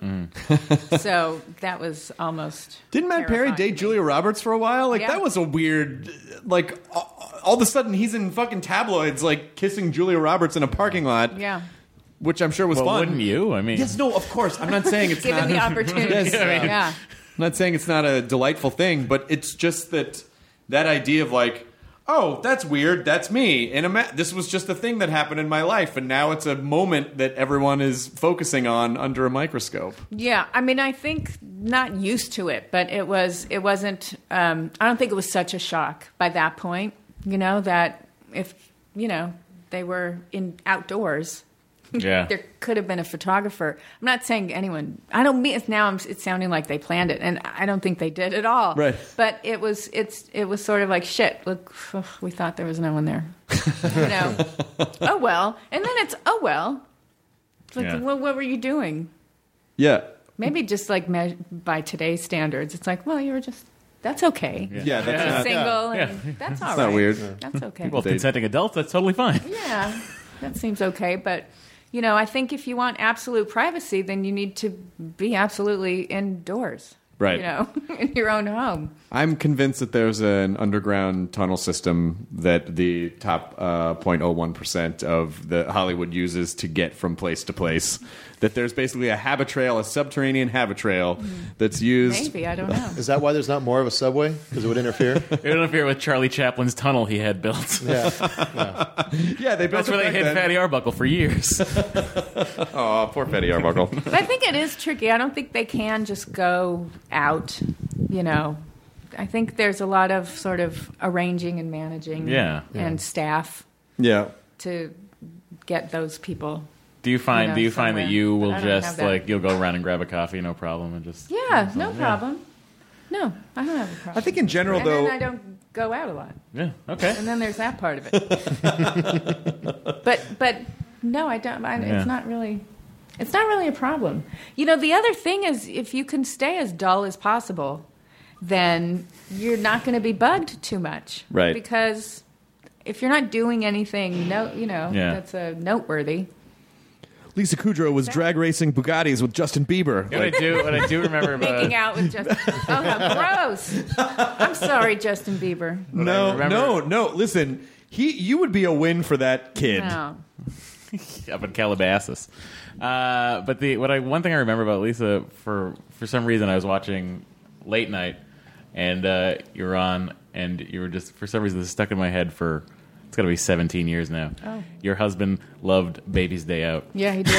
S7: Mm. So that was almost
S10: Didn't Matt Perry date Julia Roberts for a while? Like,
S7: yeah.
S10: that was a weird, like, all of a sudden he's in fucking tabloids, like, kissing Julia Roberts in a parking lot.
S7: Yeah.
S10: Which I'm sure was
S9: well,
S10: fun.
S9: Wouldn't you? I mean,
S10: yes, no, of course. I'm not saying it's
S7: Given
S10: not
S7: the opportunity.
S10: Yes,
S7: I mean, yeah.
S10: I'm not saying it's not a delightful thing, but it's just that that idea of like, oh, that's weird. That's me. And ima- this was just a thing that happened in my life, and now it's a moment that everyone is focusing on under a microscope.
S7: Yeah, I mean, I think not used to it, but it was. It wasn't. Um, I don't think it was such a shock by that point. You know that if you know they were in outdoors.
S9: Yeah.
S7: There could have been a photographer. I'm not saying anyone. I don't mean it's now. I'm, it's sounding like they planned it, and I don't think they did at all.
S10: Right.
S7: But it was. It's. It was sort of like shit. Look, ugh, we thought there was no one there. You know. Oh well. And then it's oh well. It's like,
S9: Yeah.
S7: well, what were you doing?
S10: Yeah.
S7: Maybe just like me- by today's standards, it's like, well, you were just. That's okay.
S10: Yeah,
S7: You're
S10: that's not,
S7: single,
S9: Yeah.
S7: and that's all
S10: that's
S7: right.
S10: not weird.
S7: That's okay.
S9: well, consenting adults, that's totally fine.
S7: Yeah, that seems okay. But, you know, I think if you want absolute privacy, then you need to be absolutely indoors.
S10: Right.
S7: You know, in your own home.
S10: I'm convinced that there's an underground tunnel system that the top uh, zero point zero one percent of the Hollywood uses to get from place to place. That there's basically a habit trail, a subterranean habit trail mm. that's used.
S7: Maybe, I don't know.
S8: Is that why there's not more of a subway? Because it would interfere?
S9: It would interfere with Charlie Chaplin's tunnel he had built.
S8: Yeah. yeah.
S10: Yeah, they built
S9: That's where they hid
S10: then.
S9: Fatty Arbuckle for years.
S10: Oh, poor Fatty Arbuckle.
S7: But I think it is tricky. I don't think they can just go out, you know. I think there's a lot of sort of arranging and managing
S9: Yeah.
S7: and
S8: Yeah.
S7: staff
S10: Yeah.
S7: to get those people.
S9: Do you find
S7: You know,
S9: do you find that
S7: somewhere.
S9: you
S7: But
S9: will
S7: I don't have
S9: just
S7: that.
S9: like you'll go around and grab a coffee, no problem, and just
S7: Yeah, no problem. No, I don't have a problem.
S10: I think in general,
S7: and
S10: though.
S7: then I don't go out a lot.
S9: yeah, okay.
S7: And then there's that part of it. but but no, I don't. I,
S9: Yeah.
S7: It's not really. It's not really a problem. You know, the other thing is, if you can stay as dull as possible, then you're not going to be bugged too much,
S10: Right.
S7: Because if you're not doing anything, no, you know,
S9: Yeah.
S7: that's a noteworthy.
S10: Lisa Kudrow was drag racing Bugattis with Justin Bieber.
S9: What I do, what I do remember about
S7: Making out with Justin. Oh, how gross! I'm sorry, Justin Bieber.
S10: No,
S9: remember-
S10: no, no. Listen, he, you would be a win for that kid.
S7: No.
S9: up in Calabasas. Uh, but the what I one thing I remember about Lisa for for some reason I was watching late night and uh, you were on and you were just for some reason this is stuck in my head for it's got to be seventeen years now.
S7: Oh.
S9: Your husband loved Baby's Day Out.
S7: Yeah, he did.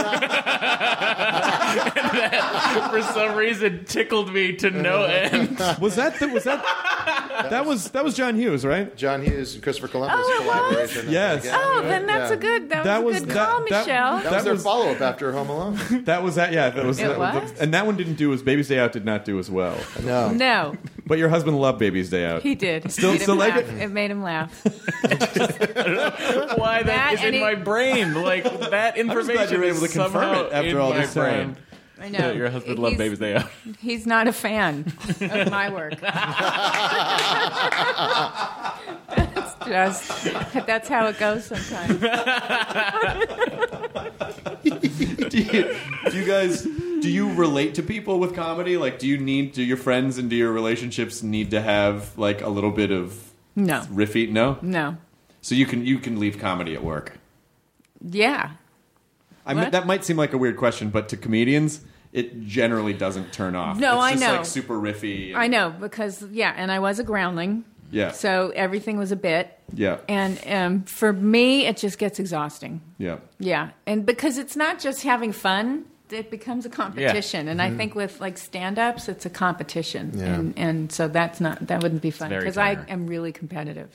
S9: That, for some reason, tickled me to no end.
S10: Was that the, was that that was that was John Hughes, right?
S8: John Hughes and Christopher Columbus
S7: Oh, it was?
S8: collaboration.
S10: Yes.
S8: Again,
S7: Oh,
S8: right?
S7: then that's
S8: Yeah.
S7: a good. That,
S10: That
S7: was
S10: was
S7: a good
S10: that-
S7: call,
S10: that-
S7: Michelle.
S8: That was
S10: That
S8: their
S10: was-
S8: follow-up after Home Alone.
S10: That was that. Yeah, that was.
S7: It
S10: that,
S7: was?
S10: and that one didn't do as Baby's Day Out did not do as well.
S8: No.
S7: No,
S10: But your husband loved Baby's Day Out.
S7: he did.
S10: Still-
S7: Made him
S10: still like
S7: laugh.
S10: it?
S7: It made him laugh.
S9: Why that,
S7: That
S9: is
S7: and
S9: in
S7: it-
S9: my brain? Like that
S10: I'm just
S9: information
S10: glad you were able to
S9: is
S10: confirm
S9: somehow
S10: it after
S9: in
S10: all
S9: my
S10: this
S9: brain.
S10: time.
S7: I know.
S9: Yeah, your husband loved
S7: He's-
S9: Baby's Day Out.
S7: He's not a fan of my work. That's just that's how it goes sometimes.
S10: do, you, do you guys do you relate to people with comedy? Like, do you need do your friends and do your relationships need to have like a little bit of
S7: No,
S10: riffy? No,
S7: no.
S10: so you can you can leave comedy at work.
S7: Yeah.
S10: I mean,
S7: What?
S10: that might seem like a weird question, but to comedians, it generally doesn't turn off.
S7: No,
S10: it's
S7: I
S10: just
S7: know.
S10: like super riffy. and-
S7: I know because yeah, and I was a groundling,
S6: Yeah.
S7: So everything was a bit.
S6: Yeah.
S7: And um, for me, it just gets exhausting.
S6: Yeah.
S7: Yeah. And because it's not just having fun, it becomes a competition.
S9: Yeah.
S7: And
S6: Mm-hmm.
S7: I think with like stand-ups, it's a competition.
S8: Yeah.
S7: And, and so that's not, that wouldn't be fun
S9: very
S7: because I
S9: tiring.
S7: am really competitive.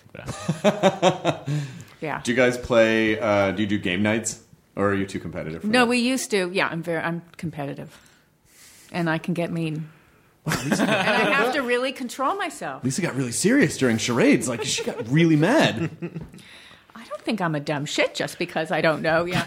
S7: Yeah.
S6: Do you guys play, uh, do you do game nights? Or are you too competitive for
S7: No,
S6: that?
S7: we used to. Yeah, I'm very, I'm competitive. And I can get mean. and I have to really control myself.
S10: Lisa got really serious during charades. Like, she got really mad.
S7: I don't think I'm a dumb shit just because I don't know. Yeah.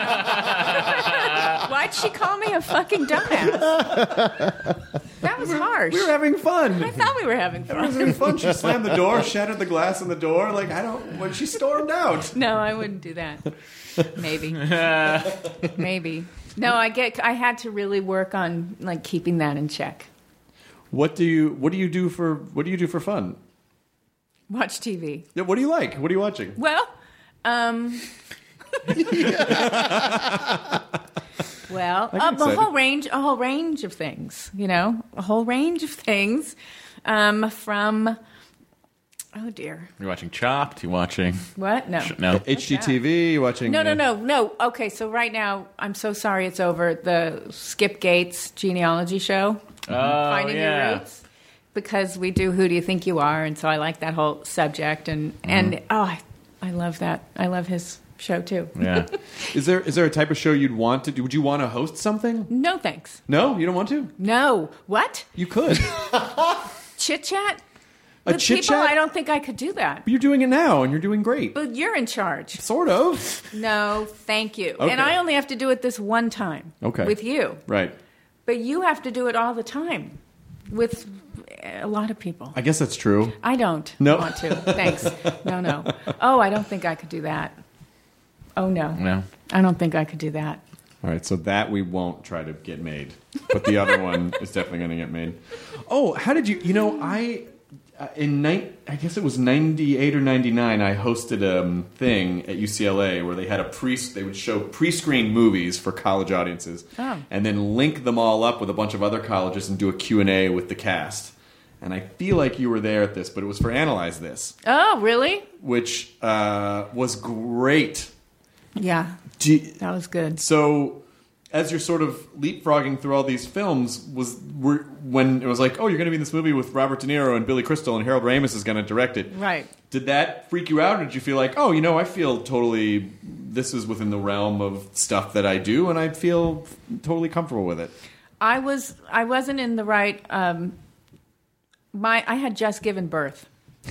S7: Why'd she call me a fucking dumbass? That was harsh.
S10: We were having fun.
S7: I thought we were having
S10: It was
S7: fun.
S10: having fun. She slammed the door, shattered the glass in the door. Like, I don't, when she stormed out.
S7: No, I wouldn't do that. Maybe. Maybe. No, I get. I had to really work on like keeping that in check.
S10: What do you, what do you do for, what do you do for fun?
S7: Watch T V.
S10: Yeah, what do you like? What are you watching?
S7: Well, um, well,
S10: I'm
S7: a, a
S10: excited.
S7: whole range, a whole range of things. You know, a whole range of things. Um, from oh dear,
S9: You're watching Chopped. You're watching
S7: what? No,
S9: no.
S10: H G T V, watching...
S7: no, no,
S10: uh,
S7: no, no. Okay, so right now, I'm so sorry it's over. The Skip Gates genealogy show,
S9: Oh,
S7: Finding
S9: yeah.
S7: Your Roots, because we do Who Do You Think You Are, and so I like that whole subject, and and oh, I, I love that. I love his show too.
S9: Yeah.
S10: Is there is there a type of show you'd want to do? Would you want to host something?
S7: No thanks.
S10: No? You don't want to?
S7: No. What?
S10: You could.
S7: Chit chat?
S10: A
S7: With
S10: chit
S7: people,
S10: chat?
S7: I don't think I could do that.
S10: You're doing it now, and you're doing great.
S7: But you're in charge.
S10: Sort of.
S7: No, thank you.
S10: Okay.
S7: And I only have to do it this one time.
S10: Okay.
S7: With you.
S10: Right.
S7: But you have to do it all the time with a lot of people.
S10: I guess that's true.
S7: I don't
S10: No.
S7: want to. Thanks. No, no. Oh, I don't think I could do that. Oh, no.
S9: No.
S7: I don't think I could do that.
S10: All right, so that we won't try to get made, but the other one is definitely going to get made. Oh, how did you? You know, I uh, in nine, I guess it was ninety-eight or ninety-nine. I hosted a um, thing at U C L A where they had a pre. They would show pre-screened movies for college audiences,
S7: Oh.
S10: and then link them all up with a bunch of other colleges and do a Q and A with the cast. And I feel like you were there at this, but it was for Analyze This,
S7: Oh, really?
S10: which uh, was great.
S7: Yeah.
S10: Do you-
S7: That was good.
S10: So, as you're sort of leapfrogging through all these films, was were, when it was like, oh, you're going to be in this movie with Robert De Niro and Billy Crystal, and Harold Ramis is going to direct it.
S7: Right.
S10: Did that freak you out, or did you feel like, oh, you know, I feel totally, this is within the realm of stuff that I do, and I feel totally comfortable with it?
S7: I was I wasn't in the right um my I had just given birth.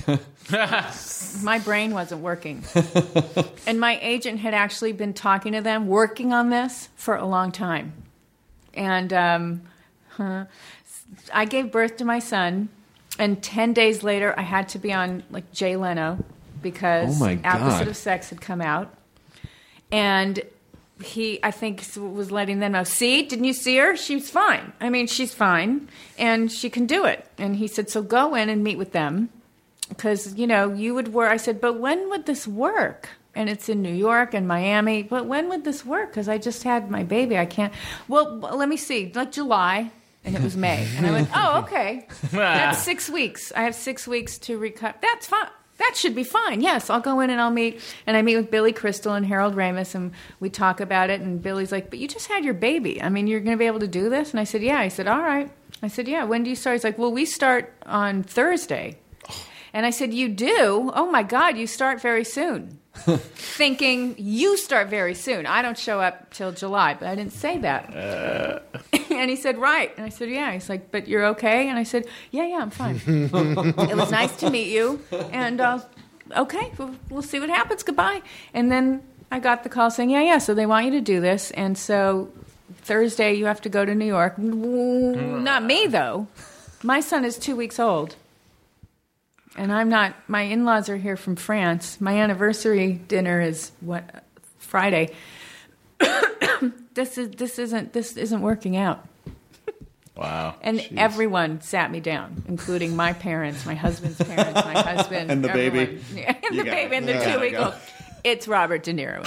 S7: My brain wasn't working. And my agent had actually been talking to them, working on this for a long time. And um, huh, I gave birth to my son, and ten days later I had to be on like Jay Leno because
S10: Oh my God.
S7: Opposite of Sex had come out. And he, I think, was letting them know, see, didn't you see her? She's fine. I mean, she's fine, and she can do it. And he said, so go in and meet with them, because, you know, you would work. I said, but when would this work? And it's in New York and Miami. But when would this work? Because I just had my baby. I can't. Well, let me see. Like July, and it was May. And I went, oh, okay. That's six weeks. I have six weeks to recover. That's fine. That should be fine. Yes, I'll go in and I'll meet. And I meet with Billy Crystal and Harold Ramis, and we talk about it. And Billy's like, but you just had your baby. I mean, you're going to be able to do this? And I said, yeah. He said, all right. I said, yeah. When do you start? He's like, well, we start on Thursday. And I said, you do? Oh, my God, you start very soon. Thinking, you start very soon. I don't show up till July, but I didn't say that. Uh. And he said, right. And I said, yeah. He's like, but you're okay? And I said, yeah, yeah, I'm fine. It was nice to meet you. And, uh, okay, we'll, we'll see what happens. Goodbye. And then I got the call saying, yeah, yeah, so they want you to do this. And so Thursday you have to go to New York. Not me, though. My son is two weeks old. And I'm not, my in-laws are here from France. My anniversary dinner is what, Friday. this is this isn't this isn't working out.
S9: Wow.
S7: And
S10: Jeez.
S7: everyone sat me down, including my parents, my husband's parents, my husband,
S10: And the baby.
S7: everyone. Yeah, and
S10: You
S7: the
S10: got
S7: baby
S10: it.
S7: and the
S10: Yeah.
S7: two week old. It's Robert De Niro.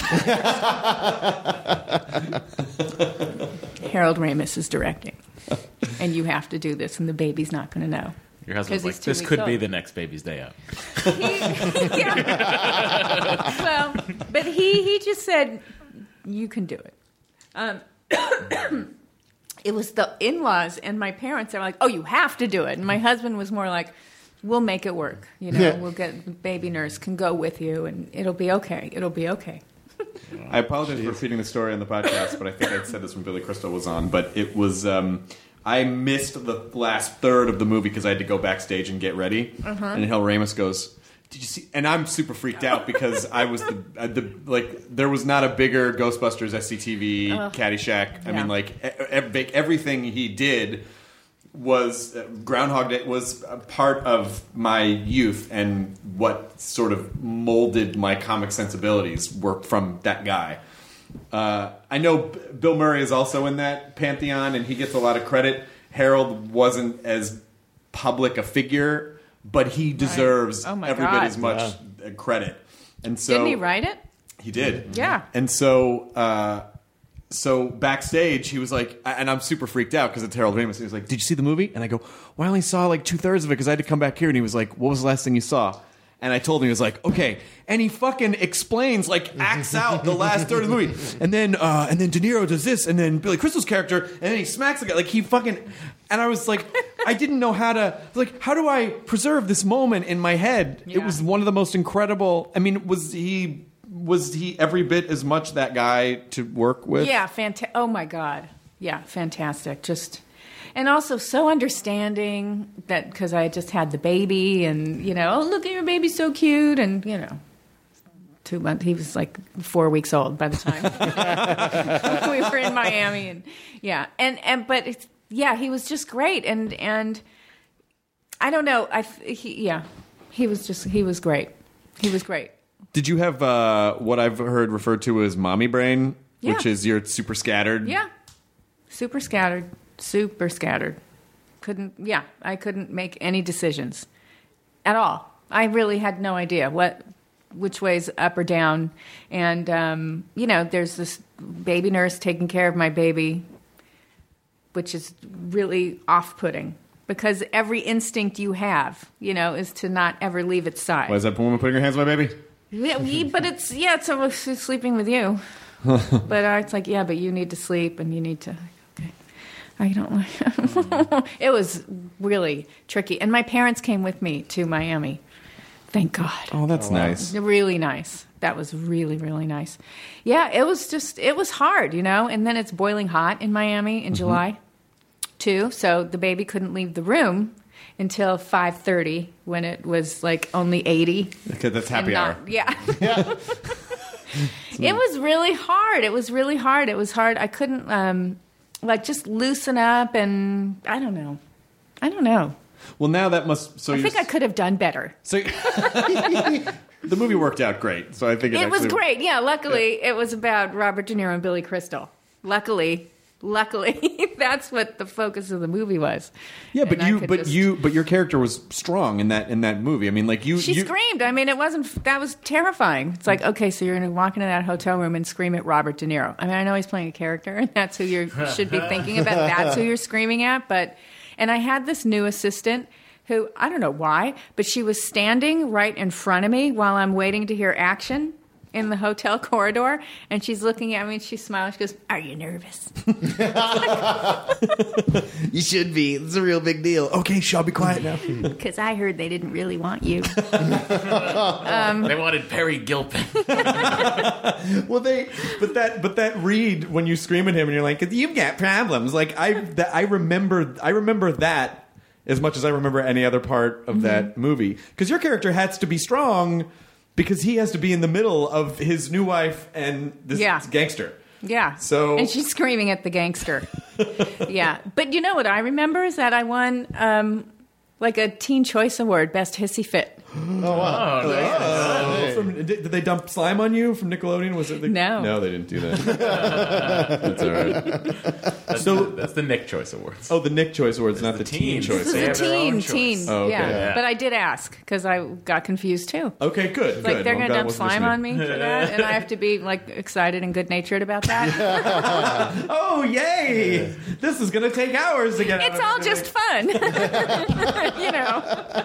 S7: Harold Ramis is directing. And you have to do this, and the baby's not going to know.
S9: Your husband's
S7: 'Cause
S9: like,
S7: he's two
S9: this
S7: weeks
S9: could be
S7: old.
S9: the next baby's day out.
S7: Yeah. Well, but he he just said, "You can do it." Um, it was the in-laws and my parents that were like, "Oh, you have to do it," and my husband was more like, "We'll make it work. You know,
S8: Yeah.
S7: we'll get baby nurse can go with you, and it'll be okay. It'll be okay."
S10: I apologize for repeating the story on the podcast, but I think I said this when Billy Crystal was on. But it was um, I missed the last third of the movie because I had to go backstage and get ready.
S7: Uh-huh.
S10: And Hal Ramis goes, "Did you see?" And I'm super freaked out because I was the, uh, the like there was not a bigger Ghostbusters, S C T V,
S7: Ugh.
S10: Caddyshack. I
S7: Yeah.
S10: mean, like e- e- everything he did was uh, Groundhog Day was a part of my youth, and what sort of molded my comic sensibilities were from that guy. Uh, I know B- Bill Murray is also in that pantheon, and he gets a lot of credit. Harold wasn't as public a figure, but he deserves
S7: Oh my
S10: every
S7: God.
S10: bit as much uh credit. And so
S7: Didn't he write it?
S10: He did.
S7: Yeah.
S10: And so, uh, so backstage, he was like, and I'm super freaked out because it's Harold Ramis. He was like, "Did you see the movie?" And I go, "Well, I only saw like two thirds of it because I had to come back here." And he was like, "What was the last thing you saw?" And I told him, he was like, "Okay." And he fucking explains, like, acts out the last third of the movie. And then, uh, and then De Niro does this, and then Billy Crystal's character, and then he smacks the guy. Like, he fucking, and I was like, I didn't know how to, like, how do I preserve this moment in my head? It
S7: Yeah.
S10: was one of the most incredible, I mean, was he, was he every bit as much that guy to work with?
S7: Yeah, fantastic. Oh my God. Yeah, fantastic. Just, and also so understanding that because I just had the baby, and you know, oh look at your baby, so cute, and you know, two months. He was like four weeks old by the time we were in Miami, and yeah, and and but it's, yeah, he was just great, and and I don't know, I he, yeah, he was just he was great. He was great.
S10: Did you have uh, what I've heard referred to as mommy brain,
S7: Yeah.
S10: which is you're super scattered?
S7: Yeah. Super scattered. Super scattered. Couldn't, yeah, I couldn't make any decisions at all. I really had no idea what, which way's up or down. And, um, you know, there's this baby nurse taking care of my baby, which is really off-putting because every instinct you have, you know, is to not ever leave its side.
S10: Why is that woman putting her hands on my baby?
S7: Yeah, we, but it's, yeah, it's almost sleeping with you. But uh, it's like, yeah, but you need to sleep and you need to, okay. I don't like it. Was really tricky. And my parents came with me to Miami. Thank God.
S10: Oh, that's nice.
S7: Really nice. That was really, really nice. Yeah, it was just, it was hard, you know? And then it's boiling hot in Miami in July, too. So the baby couldn't leave the room until five thirty when it was like only eighty.
S10: Okay, that's happy
S7: And
S10: hour.
S7: not- Yeah. It was really hard. It was really hard. It was hard. I couldn't, um, like, just loosen up and I don't know. I don't know.
S10: Well, now that must. So
S7: I
S10: you're,
S7: think I could have done better.
S10: So the movie worked out great. So I think it,
S7: It was
S10: actually-
S7: great. Yeah, luckily it was about Robert De Niro and Billy Crystal. Luckily, luckily that's what the focus of the movie was.
S10: Yeah, but
S7: And I
S10: you,
S7: could
S10: but
S7: just-
S10: you, but your character was strong in that in that movie. I mean, like you,
S7: She
S10: you,
S7: screamed. I mean, it wasn't. That was terrifying. It's like, okay, so you're going to walk into that hotel room and scream at Robert De Niro. I mean, I know he's playing a character, and that's who you should be thinking about. That's who you're screaming at. But, and I had this new assistant who I don't know why, but she was standing right in front of me while I'm waiting to hear action in the hotel corridor, and she's looking at me and she's smiling. She goes, "Are you nervous?"
S11: You should be. It's a real big deal. Okay, shh, I'll be quiet now.
S7: Because I heard they didn't really want you.
S9: They wanted Perry Gilpin.
S10: well, they, but that, but that read when you scream at him and you're like, "You've got problems." Like I, that, I remember, I remember that as much as I remember any other part of
S7: Mm-hmm.
S10: that movie, because your character has to be strong because he has to be in the middle of his new wife and this
S7: Yeah.
S10: gangster.
S7: Yeah.
S10: So-
S7: and she's screaming at the gangster. Yeah. But you know what I remember is that I won um, like a Teen Choice Award, Best Hissy Fit.
S8: Oh, wow.
S9: Oh, nice.
S10: Oh, from, did, did they dump slime on you from Nickelodeon? Was it the,
S7: No.
S10: No, they didn't do that. That's all right.
S9: That's,
S10: So-
S9: the, that's the Nick Choice Awards.
S10: Oh, the Nick Choice Awards, not the,
S9: the
S10: Teen
S9: teens.
S10: Choice.
S7: This
S9: They
S7: is
S9: have
S7: a
S9: their own
S7: teen,
S9: choice.
S7: teen.
S10: Oh, okay.
S7: Yeah.
S9: Yeah.
S7: But I did ask because I got confused too.
S10: Okay, good.
S7: It's like
S10: good.
S7: they're
S10: Well,
S7: going to
S10: that
S7: dump
S10: wasn't just
S7: slime
S10: me.
S7: on me for that, and I have to be like excited and good natured about that.
S10: Oh, yay! This is going to take hours to get out
S7: It's
S10: of
S7: all
S10: it.
S7: just fun. you know.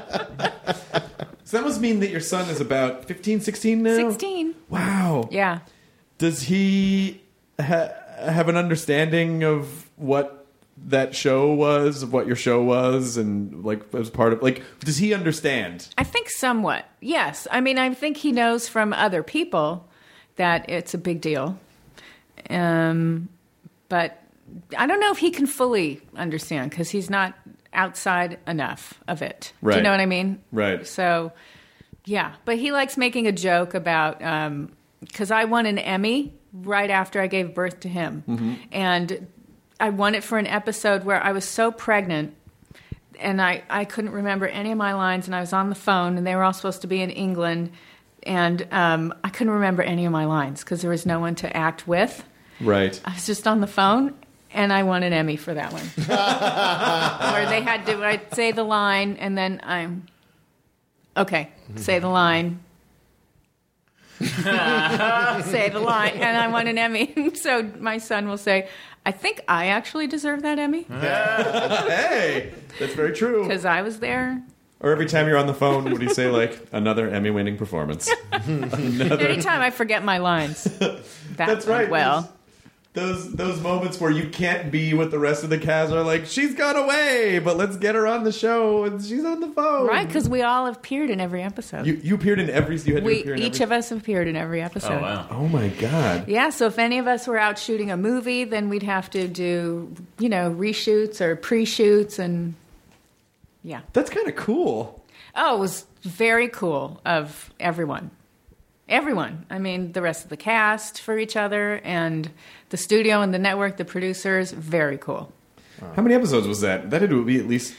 S10: So that must mean that your son is about fifteen, sixteen now?
S7: sixteen.
S10: Wow.
S7: Yeah.
S10: Does he ha- have an understanding of what that show was, of what your show was, and like as part of like, does he understand?
S7: I think somewhat. Yes. I mean, I think he knows from other people that it's a big deal. Um, but I don't know if he can fully understand because he's not outside enough of it.
S10: Right.
S7: Do you know what I mean?
S10: Right.
S7: So, yeah. But he likes making a joke about, um, because I won an Emmy right after I gave birth to him.
S10: Mm-hmm.
S7: And I won it for an episode where I was so pregnant and I, I couldn't remember any of my lines, and I was on the phone, and they were all supposed to be in England, and um, I couldn't remember any of my lines because there was no one to act with.
S10: Right.
S7: I was just on the phone, and I won an Emmy for that one. Where they had to I'd say the line, and then I'm, okay, say the line. Say the line, and I won an Emmy. So my son will say, I think I actually deserve that Emmy.
S10: Hey, that's very true.
S7: Because I was there.
S10: Or every time you're on the phone, would he say, like, another Emmy-winning performance? Another...
S7: Anytime I forget my lines. That
S10: That's right.
S7: Well.
S10: Those those moments where you can't be with the rest of the cast are like, she's gone away, but let's get her on the show, and she's on the phone.
S7: Right, because we all have appeared in every episode.
S10: You, you appeared in every... You had
S7: we,
S10: to appear in
S7: each
S10: every...
S7: of us have appeared in every episode.
S9: Oh, wow.
S10: Oh, my God.
S7: Yeah, so if any of us were out shooting a movie, then we'd have to do, you know, reshoots or pre-shoots, and yeah.
S10: That's kind of cool.
S7: Oh, it was very cool of everyone. Everyone. I mean, the rest of the cast for each other, and the studio and the network, the producers. Very cool.
S10: How many episodes was that? That had to be at least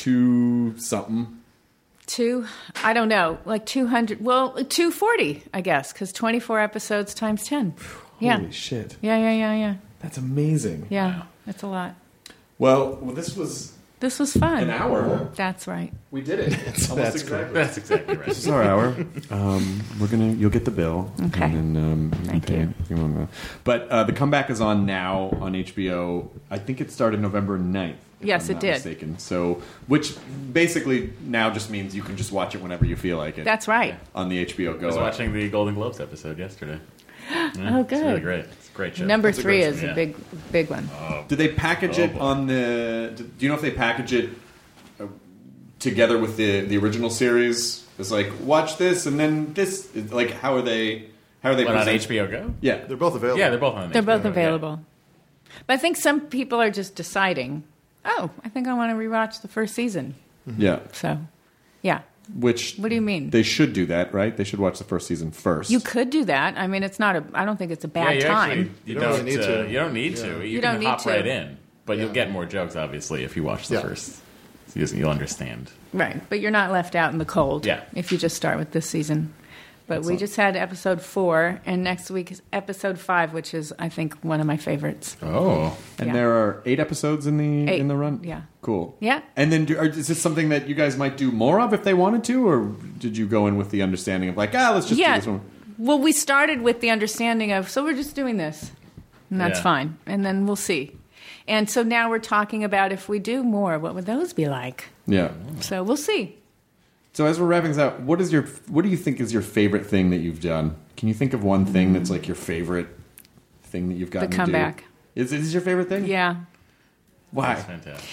S10: two something.
S7: Two, I don't know, like two hundred, well, two forty, I guess, because twenty-four episodes times ten. Yeah.
S10: Holy shit.
S7: Yeah, yeah, yeah, yeah.
S10: That's amazing.
S7: Yeah, that's a lot.
S10: Well, well, this was
S7: This was fun.
S10: an hour.
S7: That's right.
S10: We did it. Almost
S8: That's
S10: exactly.
S9: That's exactly right.
S6: This is our hour. Um, we're gonna. You'll get the bill.
S7: Okay.
S6: And then, um,
S7: Thank
S6: pay
S7: you.
S6: if you wanna- But uh, the comeback is on now on H B O. I think it started November ninth. if
S7: Yes,
S6: I'm
S7: it
S6: not
S7: did.
S6: Mistaken. So, which basically now just means you can just watch it whenever you feel like it.
S7: That's right.
S6: On the H B O Go.
S9: I was
S6: app.
S9: watching the Golden Globes episode yesterday. Yeah,
S7: Oh,
S9: It's really
S7: good.
S9: great. It's a great show.
S7: Number
S9: It's a
S7: three
S9: great
S7: is
S9: show.
S7: a
S9: Yeah.
S7: big, big one.
S10: Did they package
S9: Oh,
S10: it
S9: boy.
S10: on the? Do you know if they package it uh, together with the the original series? It's like watch this and then this. Like how are they? How are they?
S9: What, on
S10: present-
S9: H B O Go?
S10: Yeah,
S8: They're both available.
S9: Yeah, they're both on
S7: They're
S9: H B O
S7: both
S9: Go,
S7: available. But I think some people are just deciding, oh, I think I want to rewatch the first season.
S10: yeah.
S7: So, yeah.
S10: Which
S7: What do you mean?
S10: they should do that, right? They should watch the first season first.
S7: You could do that. I mean, it's not a, I don't think it's a
S9: Yeah,
S7: bad
S9: you
S7: time.
S9: actually you,
S8: You
S9: don't,
S8: don't really need
S9: uh,
S8: to.
S9: You don't need to.
S8: Yeah.
S9: You,
S7: You
S9: can
S7: don't need
S9: hop
S7: to.
S9: right in, but you'll
S8: Yeah.
S9: get more jokes obviously if you watch the
S8: Yeah.
S9: first. season. You'll understand.
S7: Right. But you're not left out in the cold
S9: Yeah.
S7: if you just start with this season. But we just had episode four, and next week is episode five, which is, I think, one of my favorites.
S9: Oh,
S10: And
S7: Yeah.
S10: there are eight episodes in the
S7: Eight.
S10: in the run.
S7: Yeah.
S10: Cool.
S7: Yeah.
S10: And then, do, are, is this something that you guys might do more of if they wanted to, or did you go in with the understanding of like, ah, let's just
S7: yeah.
S10: do this one?
S7: Well, we started with the understanding of, so we're just doing this, and that's
S9: Yeah.
S7: fine, and then we'll see. And so now we're talking about if we do more, what would those be like?
S10: Yeah.
S7: So we'll see.
S10: So as we're wrapping this out, what is your what do you think is your favorite thing that you've done? Can you think of one thing that's like your favorite thing that you've gotten to do?
S7: comeback.
S10: Is it is your favorite thing?
S7: Yeah.
S10: Why?
S9: that's fantastic.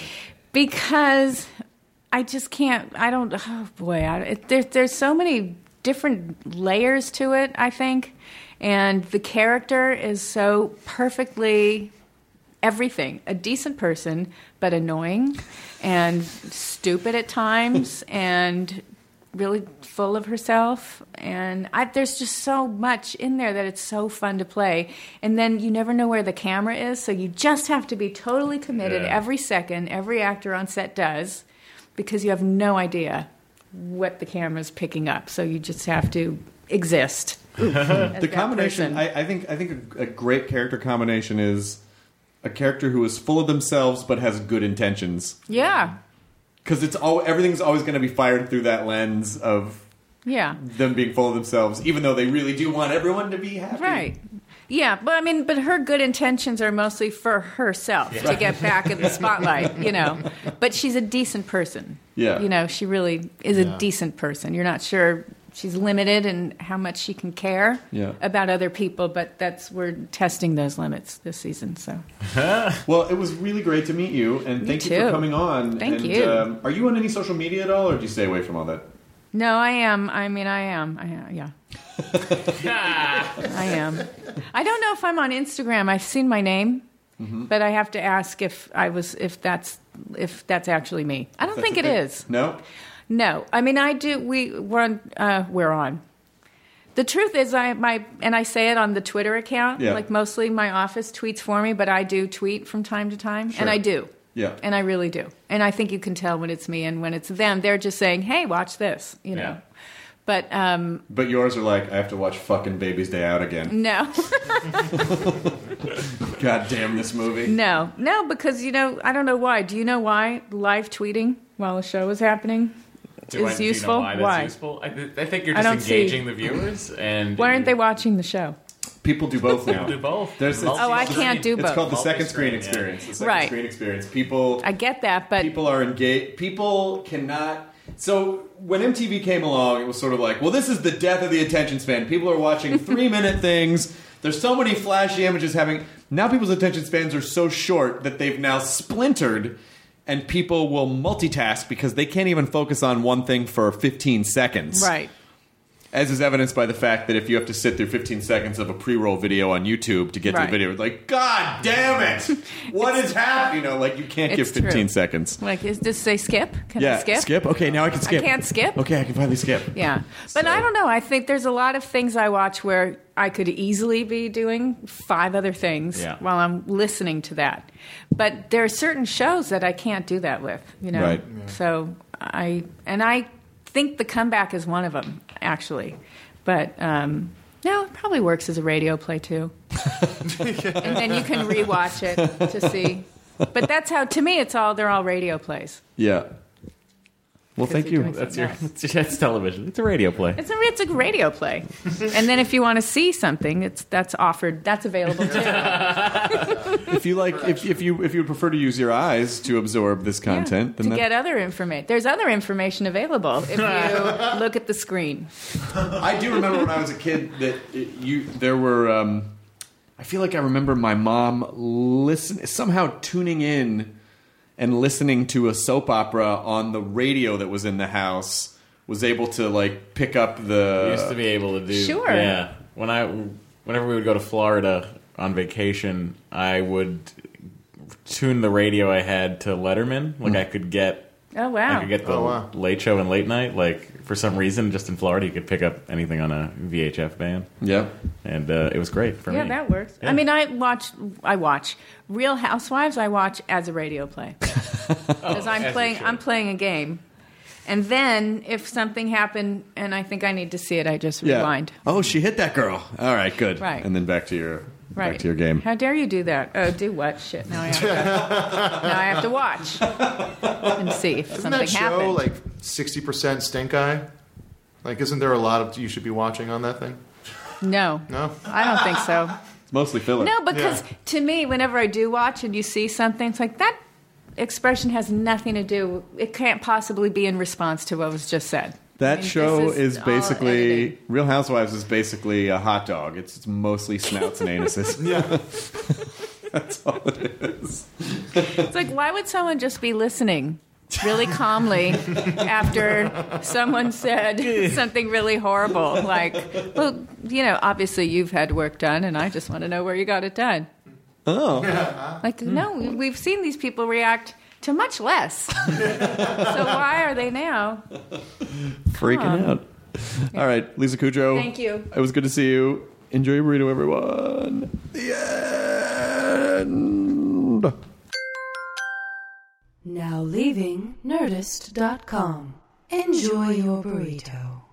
S7: Because I just can't, I don't, oh boy, I, it, there, there's so many different layers to it, I think. And the character is so perfectly everything. A decent person, but annoying and stupid at times and really full of herself. And I, there's just so much in there that it's so fun to play. And then you never know where the camera is, so you just have to be totally committed
S9: Yeah.
S7: every second, every actor on set does, because you have no idea what the camera's picking up. So you just have to exist. Oof, as
S10: The
S7: that
S10: combination,
S7: person.
S10: I, I think, I think a, a great character combination is a character who is full of themselves but has good intentions.
S7: Yeah,
S10: Because it's all everything's always going to be fired through that lens of
S7: yeah.
S10: them being full of themselves, even though they really do want everyone to be happy.
S7: Right. Yeah, but I mean, but her good intentions are mostly for herself to get back in the spotlight, you know. But she's a decent person.
S10: Yeah.
S7: You know, she really is
S8: Yeah.
S7: a decent person. You're not sure she's limited in how much she can care
S10: Yeah.
S7: about other people, but that's we're testing those limits this season. So
S10: Well, it was really great to meet you, and
S7: Me
S10: thank you
S7: too.
S10: for coming on.
S7: Thank
S10: and,
S7: you.
S10: Um, are you on any social media at all, or do you stay away from all that?
S7: no, I am. I mean, I am. I am. Yeah. I am. I don't know if I'm on Instagram. I've seen my name,
S10: Mm-hmm.
S7: but I have to ask if I was if that's if that's actually me. I don't think it is.
S10: No?
S7: No, I mean I do. We we're on. Uh, we're on. The truth is, I my and I say it on the Twitter account.
S10: Yeah.
S7: Like mostly my office tweets for me, but I do tweet from time to time,
S10: Sure.
S7: and I do.
S10: Yeah.
S7: And I really do. And I think you can tell when it's me and when it's them. They're just saying, "Hey, watch this," you know.
S9: Yeah.
S7: But um,
S10: But yours are like, I have to watch fucking Baby's Day Out again.
S7: no,
S10: God damn this movie.
S7: no, no, because you know I don't know why. Do you know why live tweeting while a show is happening
S9: Do I-
S7: is
S9: do you know
S7: useful?
S9: why that's useful? I, th- I think you're
S7: I
S9: just
S7: don't see-
S9: engaging the viewers, and
S7: Why aren't they watching the show?
S10: People do both now.
S9: do both?
S10: There's, it's,
S7: Oh, I can't do
S10: it's
S7: both.
S10: called the second screen
S9: Multi-screen, yeah.
S10: experience. The second
S7: Right.
S10: screen experience. People
S7: I get that, but
S10: people are engaged. People cannot. So when M T V came along, it was sort of like, well, this is the death of the attention span. People are watching three minute things. There's so many flashy images having. Now people's attention spans are so short that they've now splintered, and people will multitask because they can't even focus on one thing for fifteen seconds.
S7: right.
S10: As is evidenced by the fact that if you have to sit through fifteen seconds of a pre-roll video on YouTube to get to
S7: Right.
S10: the video, it's like, God damn it! What is happening? You know, like you can't give
S7: It's true.
S10: fifteen seconds.
S7: Like, is this say skip? Can
S10: Yeah,
S7: I skip?
S10: Okay, now I can skip.
S7: I can't skip?
S10: Okay, I can finally skip.
S7: Yeah. But I don't know. I think there's a lot of things I watch where I could easily be doing five other things
S9: Yeah.
S7: while I'm listening to that. But there are certain shows that I can't do that with, you know.
S10: Right.
S7: So I and I think The Comeback is one of them, actually. But um, no, it probably works as a radio play too. And then you can rewatch it to see. But that's how, to me, it's all, they're all radio plays.
S10: Yeah. Well, thank
S7: you're
S10: you.
S7: doing
S9: That's your.
S7: Yes.
S9: That's, that's television. It's a radio play.
S7: It's a, it's a radio play. And then if you want to see something, it's that's offered, that's available too.
S10: If you like, if, if you if you would prefer to use your eyes to absorb this content,
S7: to
S10: then that,
S7: get other information. There's other information available if you look at the screen.
S10: I do remember when I was a kid that it, you there were. Um, I feel like I remember my mom listen somehow tuning in and listening to a soap opera on the radio that was in the house. Was able to like pick up the.
S9: We used to be able to do.
S7: Sure.
S9: Yeah. When I, whenever we would go to Florida on vacation, I would tune the radio I had to Letterman. Like I could get.
S7: Oh, wow.
S9: I could get the
S8: Oh, wow.
S9: Late Show and Late Night. Like for some reason, just in Florida, you could pick up anything on a V H F band,
S10: Yeah.
S9: and uh, it was great for
S7: Yeah,
S9: me.
S7: that works.
S9: Yeah.
S7: I mean, I watch. I watch Real Housewives. I watch as a radio play because I'm
S9: as you
S7: playing.
S9: should.
S7: I'm playing a game, and then if something happened and I think I need to see it, I just
S10: Yeah.
S7: rewind.
S10: Oh, she hit that girl. All right, good.
S7: Right.
S10: And then back to your
S7: Right.
S10: back to your game.
S7: How dare you do that? Oh, do what? Shit. Now I have to, now I have to watch and see if
S8: Isn't
S7: something
S8: that show
S7: happened.
S8: like sixty percent Stink Eye? Like, isn't there a lot of you should be watching on that thing?
S7: no.
S8: No?
S7: I don't think so.
S10: It's mostly filler.
S7: No, because
S8: Yeah.
S7: to me, whenever I do watch and you see something, it's like that expression has nothing to do. It can't possibly be in response to what was just said.
S10: That
S7: I mean,
S10: show
S7: this
S10: is
S7: all
S10: basically
S7: editing.
S10: Real Housewives is basically a hot dog. It's, it's mostly snouts and anuses.
S8: Yeah.
S10: That's all it is.
S7: It's like, why would someone just be listening really calmly after someone said something really horrible? Like, well, you know, obviously you've had work done, and I just want to know where you got it done.
S10: Oh.
S7: Like, no, we've seen these people react to much less. So why are they now?
S10: Freaking
S7: on.
S10: out. All right, Lisa Kudrow.
S7: Thank you.
S10: It was good to see you. Enjoy your burrito, everyone. The end.
S5: Now leaving Nerdist dot com. Enjoy your burrito.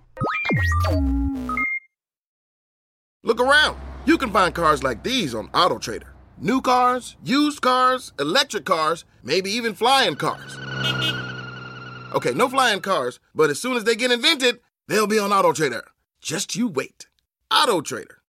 S12: Look around. You can find cars like these on AutoTrader. New cars, used cars, electric cars, maybe even flying cars. Okay, no flying cars, but as soon as they get invented, they'll be on AutoTrader. Just you wait. AutoTrader.